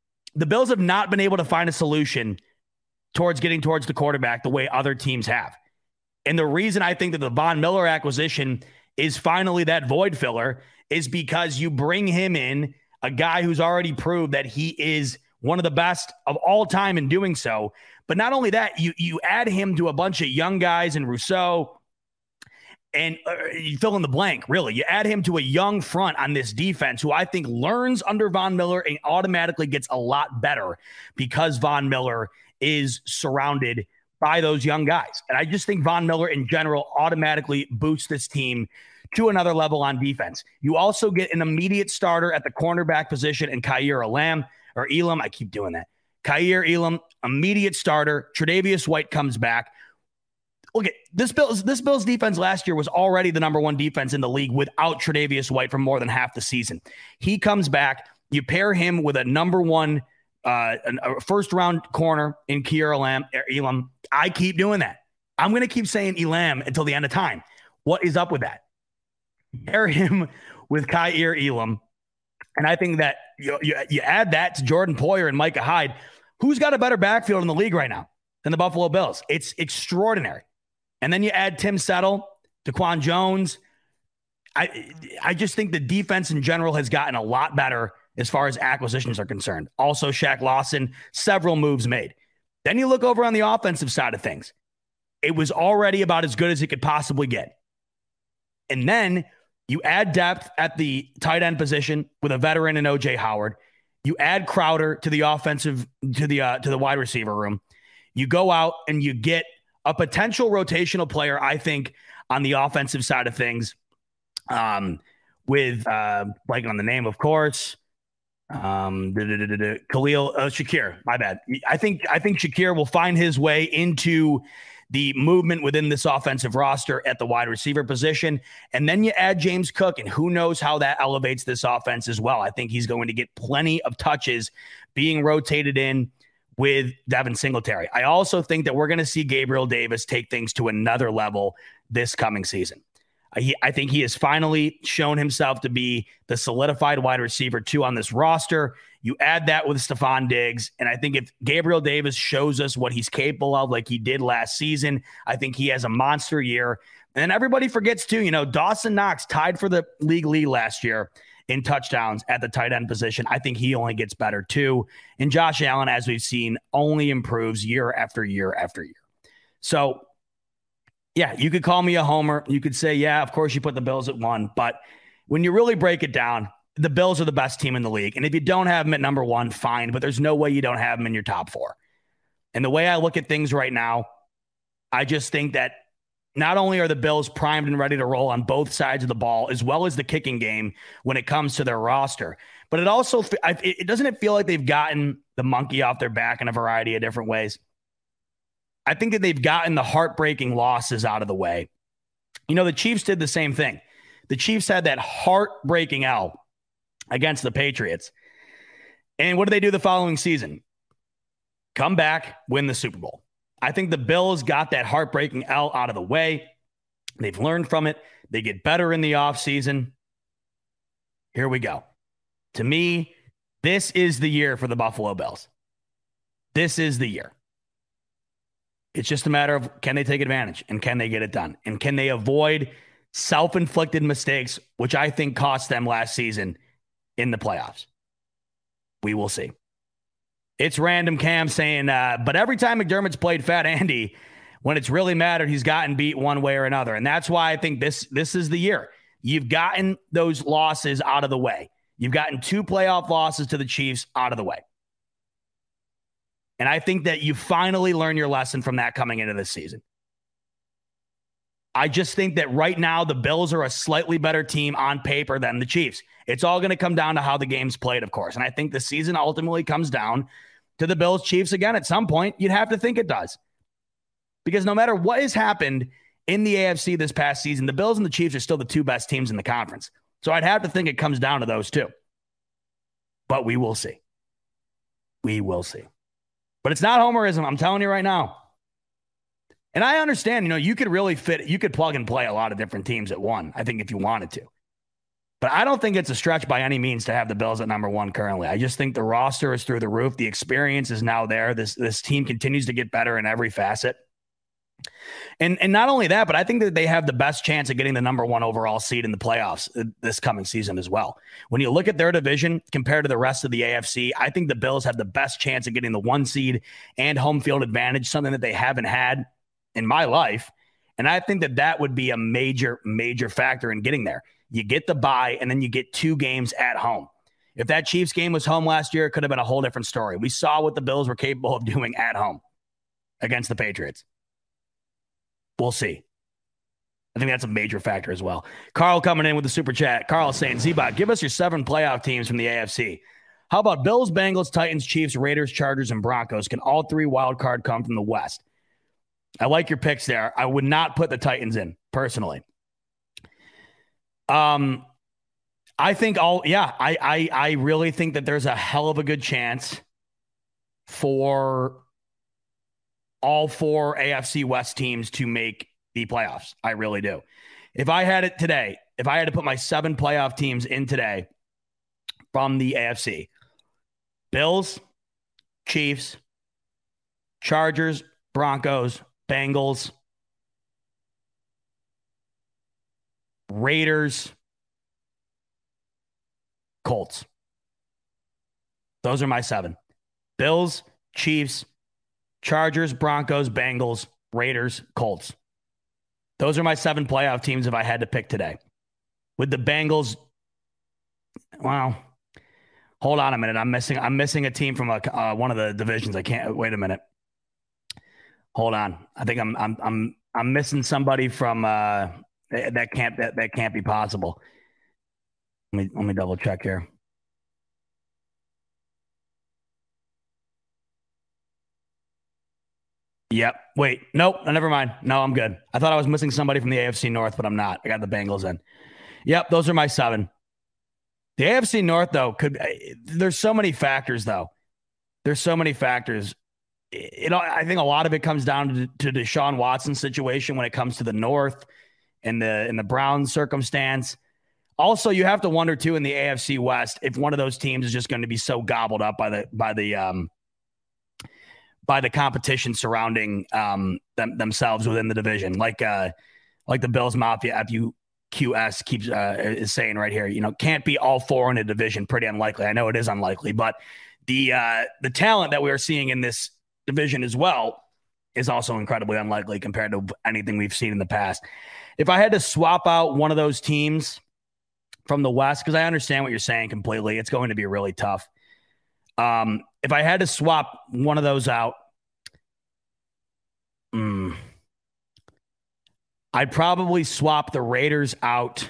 able to find a solution towards getting towards the quarterback the way other teams have. And the reason I think that the Von Miller acquisition is finally that void filler is because you bring him in, a guy who's already proved that he is one of the best of all time in doing so. But not only that, you add him to a bunch of young guys in Rousseau and you fill in the blank, really. You add him to a young front on this defense who I think learns under Von Miller and automatically gets a lot better because Von Miller is surrounded by those young guys. And I just think Von Miller in general automatically boosts this team to another level on defense. You also get an immediate starter at the cornerback position in Kaiir Elam. I keep doing that. Kaiir Elam, immediate starter. Tre'Davious White comes back. Look at this Bills defense last year was already the number 1 defense in the league without Tre'Davious White for more than half the season. He comes back. You pair him with a number 1 first round corner in Kaiir Elam. I keep doing that. I'm going to keep saying Elam until the end of time. What is up with that? Pair him with Kaiir Elam. And I think that you add that to Jordan Poyer and Micah Hyde. Who's got a better backfield in the league right now than the Buffalo Bills? It's extraordinary. And then you add Tim Settle, Daquan Jones. I just think the defense in general has gotten a lot better as far as acquisitions are concerned. Also, Shaq Lawson, several moves made. Then you look over on the offensive side of things. It was already about as good as it could possibly get. And then you add depth at the tight end position with a veteran in O.J. Howard. You add Crowder to the offensive, to the wide receiver room. You go out and you get a potential rotational player, I think, on the offensive side of things. With blanking on the name, of course. Khalil Shakir, my bad. I think Shakir will find his way into the movement within this offensive roster at the wide receiver position. And then you add James Cook, and who knows how that elevates this offense as well. I think he's going to get plenty of touches being rotated in with Devin Singletary. I also think that we're going to see Gabriel Davis take things to another level this coming season. I think he has finally shown himself to be the solidified wide receiver 2 on this roster. You add that with Stephon Diggs, and I think if Gabriel Davis shows us what he's capable of like he did last season, I think he has a monster year. And everybody forgets too, Dawson Knox tied for the league lead last year in touchdowns at the tight end position. I think he only gets better too. And Josh Allen, as we've seen, only improves year after year after year. So, yeah, you could call me a homer. You could say, yeah, of course you put the Bills at 1. But when you really break it down, the Bills are the best team in the league. And if you don't have them at number 1, fine. But there's no way you don't have them in your top 4. And the way I look at things right now, I just think that not only are the Bills primed and ready to roll on both sides of the ball, as well as the kicking game when it comes to their roster, but it also, it doesn't feel like they've gotten the monkey off their back in a variety of different ways. I think that they've gotten the heartbreaking losses out of the way. The Chiefs did the same thing. The Chiefs had that heartbreaking L against the Patriots. And what did they do the following season? Come back, win the Super Bowl. I think the Bills got that heartbreaking L out of the way. They've learned from it. They get better in the offseason. Here we go. To me, this is the year for the Buffalo Bills. This is the year. It's just a matter of, can they take advantage and can they get it done? And can they avoid self-inflicted mistakes, which I think cost them last season in the playoffs? We will see. It's Random Cam saying, but every time McDermott's played Fat Andy, when it's really mattered, he's gotten beat one way or another. And that's why I think this is the year. You've gotten those losses out of the way. You've gotten 2 playoff losses to the Chiefs out of the way. And I think that you finally learn your lesson from that coming into this season. I just think that right now the Bills are a slightly better team on paper than the Chiefs. It's all going to come down to how the game's played, of course. And I think the season ultimately comes down to the Bills Chiefs again at some point. You'd have to think it does. Because no matter what has happened in the AFC this past season, the Bills and the Chiefs are still the 2 best teams in the conference. So I'd have to think it comes down to those 2. But we will see. We will see. But it's not homerism, I'm telling you right now. And I understand, you could really you could plug and play a lot of different teams at 1, I think, if you wanted to. But I don't think it's a stretch by any means to have the Bills at number 1 currently. I just think the roster is through the roof. The experience is now there. This team continues to get better in every facet. And not only that, but I think that they have the best chance of getting the number 1 overall seed in the playoffs this coming season as well. When you look at their division compared to the rest of the AFC, I think the Bills have the best chance of getting the 1 seed and home field advantage, something that they haven't had in my life. And I think that would be a major, major factor in getting there. You get the bye, and then you get 2 games at home. If that Chiefs game was home last year, it could have been a whole different story. We saw what the Bills were capable of doing at home against the Patriots. We'll see. I think that's a major factor as well. Carl coming in with the super chat. Carl saying, Z-Bot, give us your 7 playoff teams from the AFC. How about Bills, Bengals, Titans, Chiefs, Raiders, Chargers, and Broncos? Can all 3 wild card come from the West? I like your picks there. I would not put the Titans in, personally. I think I really think that there's a hell of a good chance for all 4 AFC West teams to make the playoffs. I really do. If I had it today, if I had to put my 7 playoff teams in today from the AFC, Bills, Chiefs, Chargers, Broncos, Bengals, Raiders, Colts. Those are my 7. Bills, Chiefs, Chargers, Broncos, Bengals, Raiders, Colts. Those are my 7 playoff teams if I had to pick today. With the Bengals, well, hold on a minute. I'm missing a team from one of the divisions. I can't wait a minute. Hold on. I think I'm I'm missing somebody from that can't be possible. Let me double check here. Yep. Wait. Nope. Never mind. No, I'm good. I thought I was missing somebody from the AFC North, but I'm not. I got the Bengals in. Yep. Those are my 7. The AFC North, though, there's so many factors, though. There's so many factors. I think a lot of it comes down to Deshaun Watson's situation when it comes to the North and the Browns circumstance. Also, you have to wonder, too, in the AFC West, if one of those teams is just going to be so gobbled up by the competition surrounding themselves within the division, like the Bills Mafia FUQS keeps is saying right here. Can't be all 4 in a division. Pretty unlikely. I know it is unlikely, but the talent that we are seeing in this division as well is also incredibly unlikely compared to anything we've seen in the past. If I had to swap out one of those teams from the West, because I understand what you're saying completely, it's going to be really tough. If I had to swap one of those out, I'd probably swap the Raiders out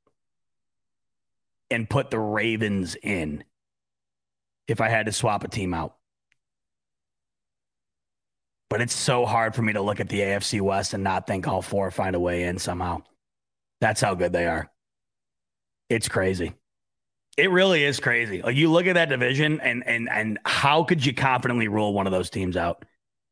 and put the Ravens in if I had to swap a team out. But it's so hard for me to look at the AFC West and not think all 4 find a way in somehow. That's how good they are. It's crazy. It really is crazy. Like, you look at that division and how could you confidently rule one of those teams out?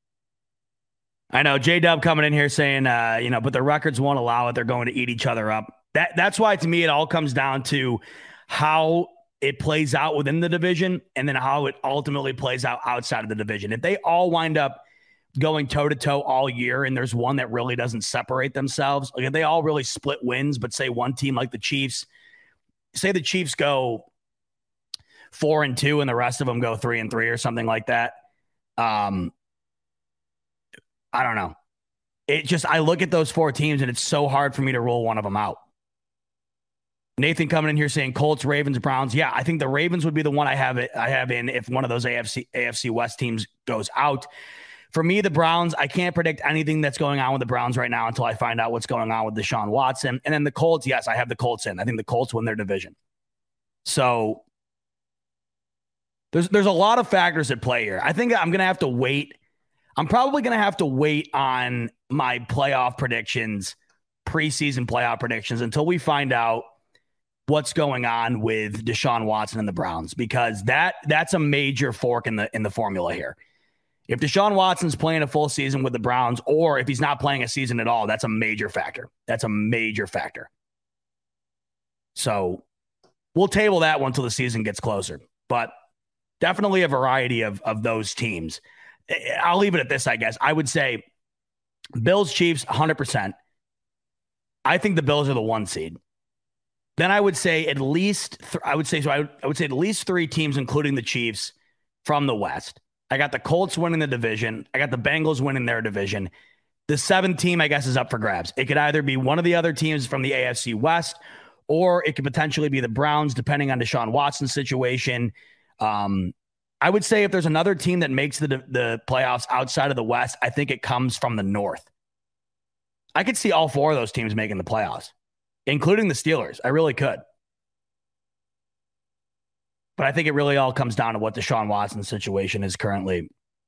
I know J-Dub coming in here saying, but the records won't allow it. They're going to eat each other up. That's why, to me, it all comes down to how it plays out within the division and then how it ultimately plays out outside of the division. If they all wind up going toe-to-toe all year and there's one that really doesn't separate themselves, like if they all really split wins, but say one team like the Chiefs, say the Chiefs go 4-2 and the rest of them go 3-3 or something like that. I don't know. I look at those 4 teams and it's so hard for me to rule one of them out. Nathan coming in here saying Colts, Ravens, Browns. Yeah, I think the Ravens would be the one I have in if one of those AFC West teams goes out. For me, the Browns, I can't predict anything that's going on with the Browns right now until I find out what's going on with Deshaun Watson. And then the Colts, yes, I have the Colts in. I think the Colts win their division. So there's a lot of factors at play here. I think I'm going to have to wait. I'm probably going to have to wait on my playoff predictions, preseason playoff predictions, until we find out what's going on with Deshaun Watson and the Browns, because that's a major fork in the formula here. If Deshaun Watson's playing a full season with the Browns, or if he's not playing a season at all, that's a major factor. That's a major factor. So we'll table that one until the season gets closer. But definitely a variety of those teams. I'll leave it at this, I guess. I would say Bills, Chiefs, 100%. I think the Bills are the 1 seed. Then I would say at least I would say at least 3 teams, including the Chiefs, from the West. I got the Colts winning the division. I got the Bengals winning their division. The 7th team, I guess, is up for grabs. It could either be one of the other teams from the AFC West, or it could potentially be the Browns, depending on Deshaun Watson's situation. I would say if there's another team that makes the playoffs outside of the West, I think it comes from the North. I could see all 4 of those teams making the playoffs, including the Steelers. I really could. But I think it really all comes down to what Deshaun Watson's situation is currently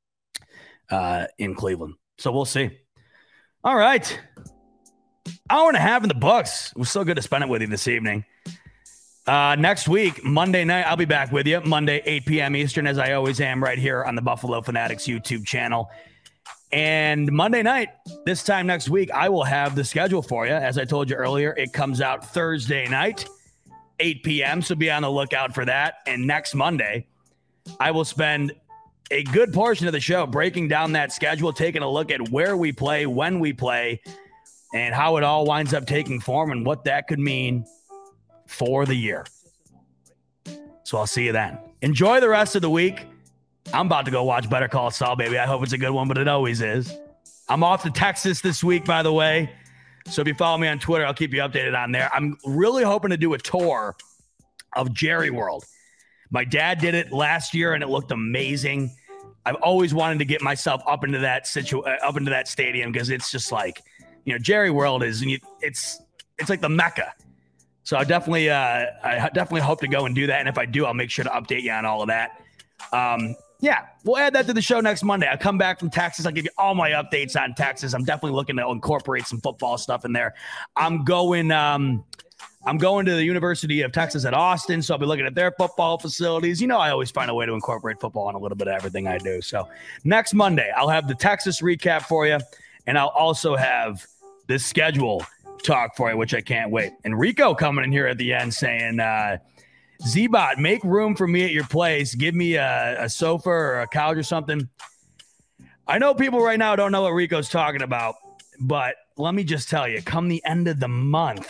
in Cleveland. So we'll see. All right. Hour and a half in the books. It was so good to spend it with you this evening. Next week, Monday night, I'll be back with you. Monday, 8 p.m. Eastern, as I always am, right here on the Buffalo Fanatics YouTube channel. And Monday night, this time next week, I will have the schedule for you. As I told you earlier, it comes out Thursday night, 8 p.m., so be on the lookout for that. And next Monday, I will spend a good portion of the show breaking down that schedule, taking a look at where we play, when we play, and how it all winds up taking form and what that could mean for the year. So I'll see you then. Enjoy the rest of the week. I'm about to go watch Better Call Saul, baby. I hope it's a good one, but it always is. I'm off to Texas this week, by the way. So if you follow me on Twitter, I'll keep you updated on there. I'm really hoping to do a tour of Jerry World. My dad did it last year, and it looked amazing. I've always wanted to get myself up into that stadium because it's just like Jerry World is, it's like the Mecca. So I definitely hope to go and do that. And if I do, I'll make sure to update you on all of that. Yeah, we'll add that to the show next Monday. I'll come back from Texas. I'll give you all my updates on Texas. I'm definitely looking to incorporate some football stuff in there. I'm going to the University of Texas at Austin, so I'll be looking at their football facilities. I always find a way to incorporate football in a little bit of everything I do. So next Monday, I'll have the Texas recap for you, and I'll also have the schedule talk for you, which I can't wait. And Rico coming in here at the end saying, Z-Bot, make room for me at your place. Give me a sofa or a couch or something. I know people right now don't know what Rico's talking about, but let me just tell you, come the end of the month,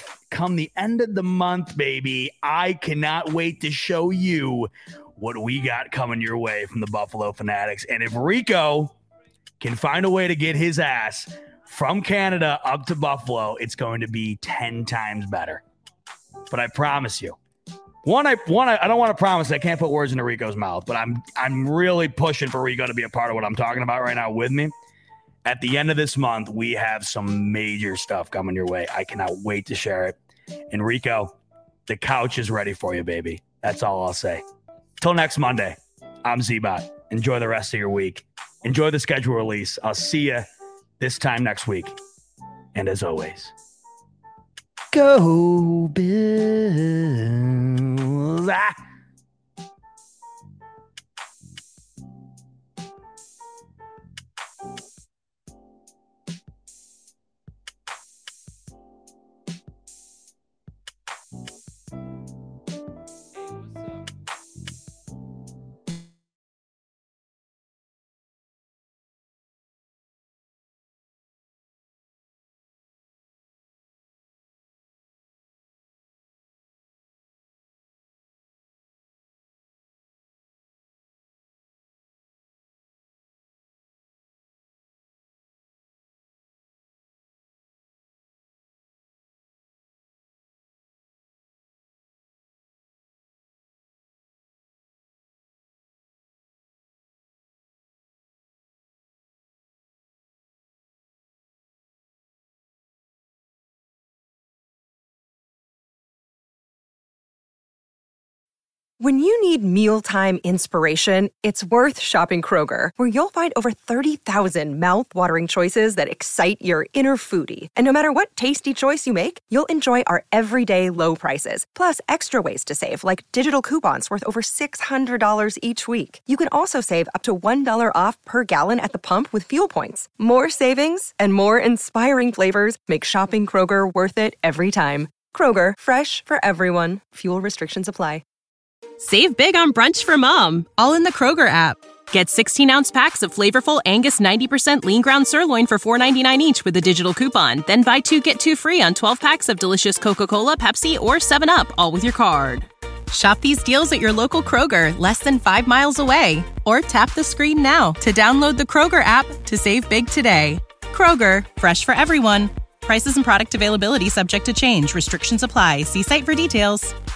baby, I cannot wait to show you what we got coming your way from the Buffalo Fanatics. And if Rico can find a way to get his ass from Canada up to Buffalo, it's going to be 10 times better. But I promise you, I don't want to promise. I can't put words into Rico's mouth, but I'm really pushing for Rico to be a part of what I'm talking about right now with me. At the end of this month, we have some major stuff coming your way. I cannot wait to share it. And Rico, the couch is ready for you, baby. That's all I'll say. Till next Monday, I'm Z-Bot. Enjoy the rest of your week. Enjoy the schedule release. I'll see you this time next week. And as always, go Bills. When you need mealtime inspiration, it's worth shopping Kroger, where you'll find over 30,000 mouth-watering choices that excite your inner foodie. And no matter what tasty choice you make, you'll enjoy our everyday low prices, plus extra ways to save, like digital coupons worth over $600 each week. You can also save up to $1 off per gallon at the pump with fuel points. More savings and more inspiring flavors make shopping Kroger worth it every time. Kroger, fresh for everyone. Fuel restrictions apply. Save big on brunch for mom, all in the Kroger app. Get 16-ounce packs of flavorful Angus 90% lean ground sirloin for $4.99 each with a digital coupon. Then buy 2, get 2 free on 12 packs of delicious Coca-Cola, Pepsi, or 7-Up, all with your card. Shop these deals at your local Kroger, less than 5 miles away. Or tap the screen now to download the Kroger app to save big today. Kroger, fresh for everyone. Prices and product availability subject to change. Restrictions apply. See site for details.